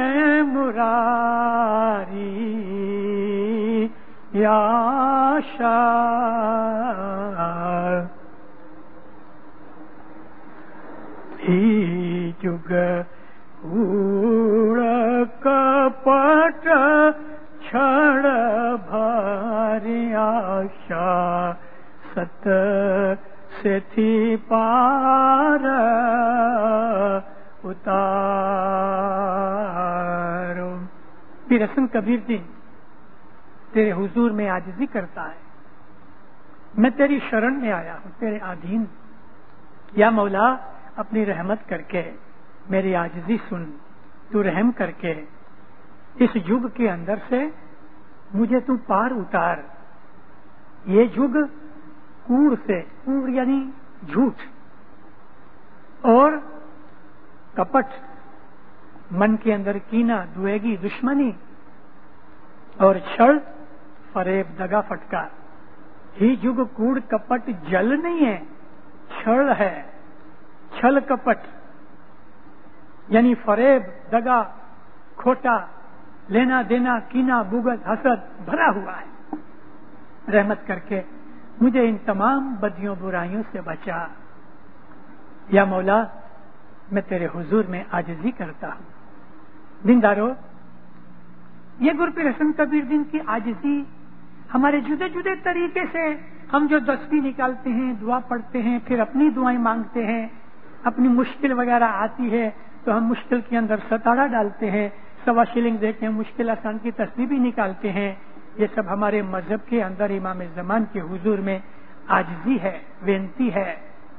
مراری یا شاہ ہی جگ اوڑ کپٹ چھڑ بھاری آشا ست سے تھی پار اتارو۔ پیر حسن کبیر دین تیرے حضور میں عاجزی کرتا ہے، میں تیری شرن میں آیا ہوں، تیرے آدھین۔ یا مولا اپنی رحمت کر کے میری عاجزی سن، تو رحم کر کے اس جگ کے اندر سے مجھے تو پار اتار۔ یہ جگ کوڑ سے، کوڑ یعنی جھوٹ اور کپٹ، من کے اندر کینہ، دویگی، دشمنی اور چھڑ، فریب، دگا پھٹکا۔ ہی جگ کوڑ کپٹ جل نہیں ہے، چھڑ ہے، چھل کپٹ یعنی فریب، دگا، کھوٹا، لینا دینا، کینہ، بغض، حسد بھرا ہوا ہے۔ رحمت کر کے مجھے ان تمام بدیوں برائیوں سے بچا۔ یا مولا میں تیرے حضور میں عاجزی کرتا ہوں۔ دیندارو، یہ گرپیر حسن کبیر دین کی عاجزی ہمارے جدے جدے طریقے سے ہم جو دستی نکالتے ہیں، دعا پڑھتے ہیں، پھر اپنی دعائیں مانگتے ہیں، اپنی مشکل وغیرہ آتی ہے تو ہم مشکل کے اندر ستارہ ڈالتے ہیں، سوا شلنگ دیتے ہیں، مشکل آسان کی تسبیح بھی نکالتے ہیں۔ یہ سب ہمارے مذہب کے اندر امام زمان کے حضور میں عاجزی ہے، وینتی ہے۔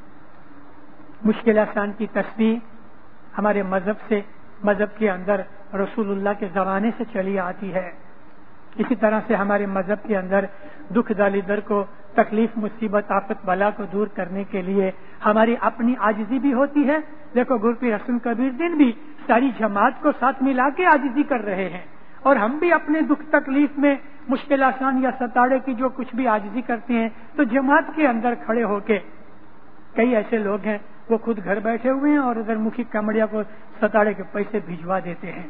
مشکل آسان کی تسبیح ہمارے مذہب سے مذہب کے اندر رسول اللہ کے زمانے سے چلی آتی ہے۔ اسی طرح سے ہمارے مذہب کے اندر دکھ دالیدر کو، تکلیف، مصیبت، آفت، بلا کو دور کرنے کے لیے ہماری اپنی عاجزی بھی ہوتی ہے۔ دیکھو گرپیر حسن کبیر دین بھی ساری جماعت کو ساتھ ملا کے عاجزی کر رہے ہیں، اور ہم بھی اپنے دکھ تکلیف میں مشکل آسان یا ستاڑے کی جو کچھ بھی عاجزی کرتے ہیں تو جماعت کے اندر کھڑے ہو کے، کئی ایسے لوگ ہیں وہ خود گھر بیٹھے ہوئے ہیں اور ادھر مکھی کامڑیا کو ستاڑے کے پیسے بھجوا دیتے ہیں۔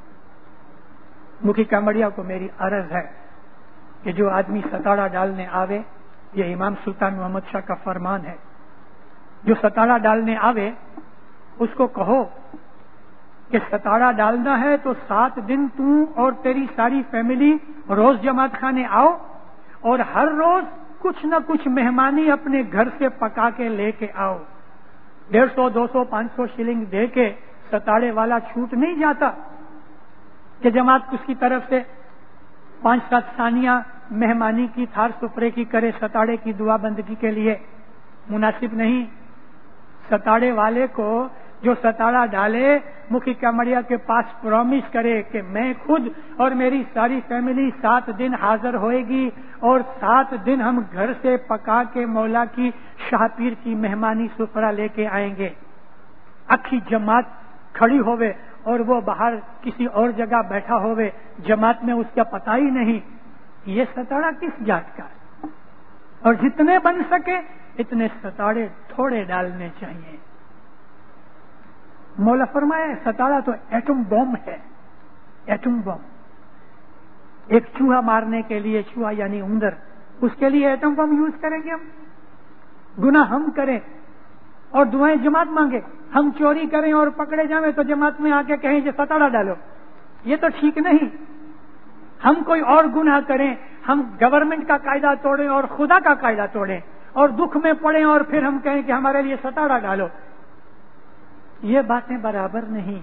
مکھی کامڑیا کو میری عرض ہے کہ جو آدمی ستاڑا ڈالنے آوے، یہ امام سلطان محمد شاہ کا فرمان ہے، جو ستاڑا ڈالنے آوے اس کو کہو کہ ستاڑا ڈالنا ہے تو سات دن تو اور تیری ساری فیملی روز جماعت خانے آؤ، اور ہر روز کچھ نہ کچھ مہمانی اپنے گھر سے پکا کے لے کے آؤ۔ ڈیڑھ سو، دو سو، پانچ سو شلنگ دے کے ستاڑے والا چھوٹ نہیں جاتا کہ جماعت اس کی طرف سے پانچ سات ثانیہ مہمانی کی، تھار سپرے کی کرے ستاڑے کی دعا بندگی کے لیے، مناسب نہیں۔ ستاڑے والے کو جو ستاڑا ڈالے، مکھی کامڑیا کے پاس پرومس کرے کہ میں خود اور میری ساری فیملی سات دن حاضر ہوئے گی، اور سات دن ہم گھر سے پکا کے مولا کی شاہ پیر کی مہمانی سفرہ لے کے آئیں گے۔ اکھی جماعت کھڑی ہوئے اور وہ باہر کسی اور جگہ بیٹھا ہوئے، جماعت میں اس کا پتہ ہی نہیں، یہ ستاڑا کس جات کا؟ اور جتنے بن سکے اتنے ستاڑے تھوڑے ڈالنے چاہیے۔ مولا فرمایا ستاڑا تو ایٹم بم ہے، ایٹم بم۔ ایک چوہا مارنے کے لیے، چوہا یعنی اندر، اس کے لیے ایٹم بم یوز کریں گے ہم؟ گناہ ہم کریں اور دعائیں جماعت مانگے، ہم چوری کریں اور پکڑے جائیں تو جماعت میں آ کے کہیں کہ ستاڑا ڈالو، یہ تو ٹھیک نہیں۔ ہم کوئی اور گناہ کریں، ہم گورنمنٹ کا قاعدہ توڑیں اور خدا کا قاعدہ توڑیں اور دکھ میں پڑیں اور پھر ہم کہیں کہ ہمارے لیے ستاڑا ڈالو، یہ باتیں برابر نہیں۔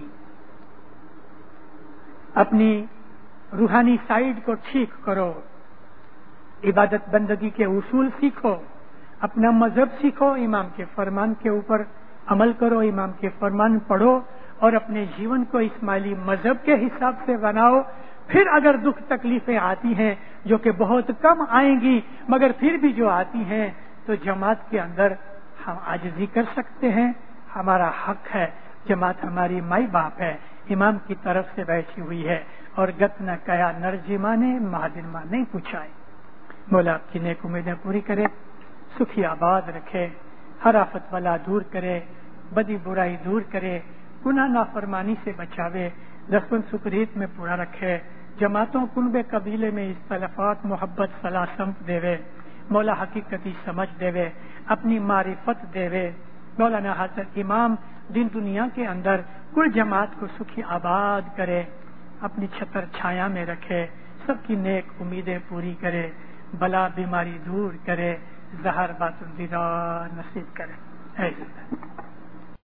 اپنی روحانی سائیڈ کو ٹھیک کرو، عبادت بندگی کے اصول سیکھو، اپنا مذہب سیکھو، امام کے فرمان کے اوپر عمل کرو، امام کے فرمان پڑھو اور اپنے جیون کو اسماعیلی مذہب کے حساب سے بناؤ۔ پھر اگر دکھ تکلیفیں آتی ہیں جو کہ بہت کم آئیں گی مگر پھر بھی جو آتی ہیں تو جماعت کے اندر ہم عاجزی کر سکتے ہیں، ہمارا حق ہے، جماعت ہماری مائی باپ ہے، امام کی طرف سے بیٹھی ہوئی ہے اور گت نہ کیا نرجمانے مہادن ماں نہیں پوچھائے۔ مولا آپ کی نیک امیدیں پوری کرے، سکھی آباد رکھے، ہر آفت والا دور کرے، بدی برائی دور کرے، گناہ نافرمانی سے بچاوے، دسمن سپریت میں پورا رکھے، جماعتوں کنبے قبیلے میں اختلافات محبت صلاح سمت دے، مولا حقیقتی سمجھ دے، اپنی معرفت دے، مولانا حضرت امام دین دنیا کے اندر کل جماعت کو سکھی آباد کرے، اپنی چھتر چھایا میں رکھے، سب کی نیک امیدیں پوری کرے، بلا بیماری دور کرے، زہر باطن دیدار نصیب کرے۔ ایسے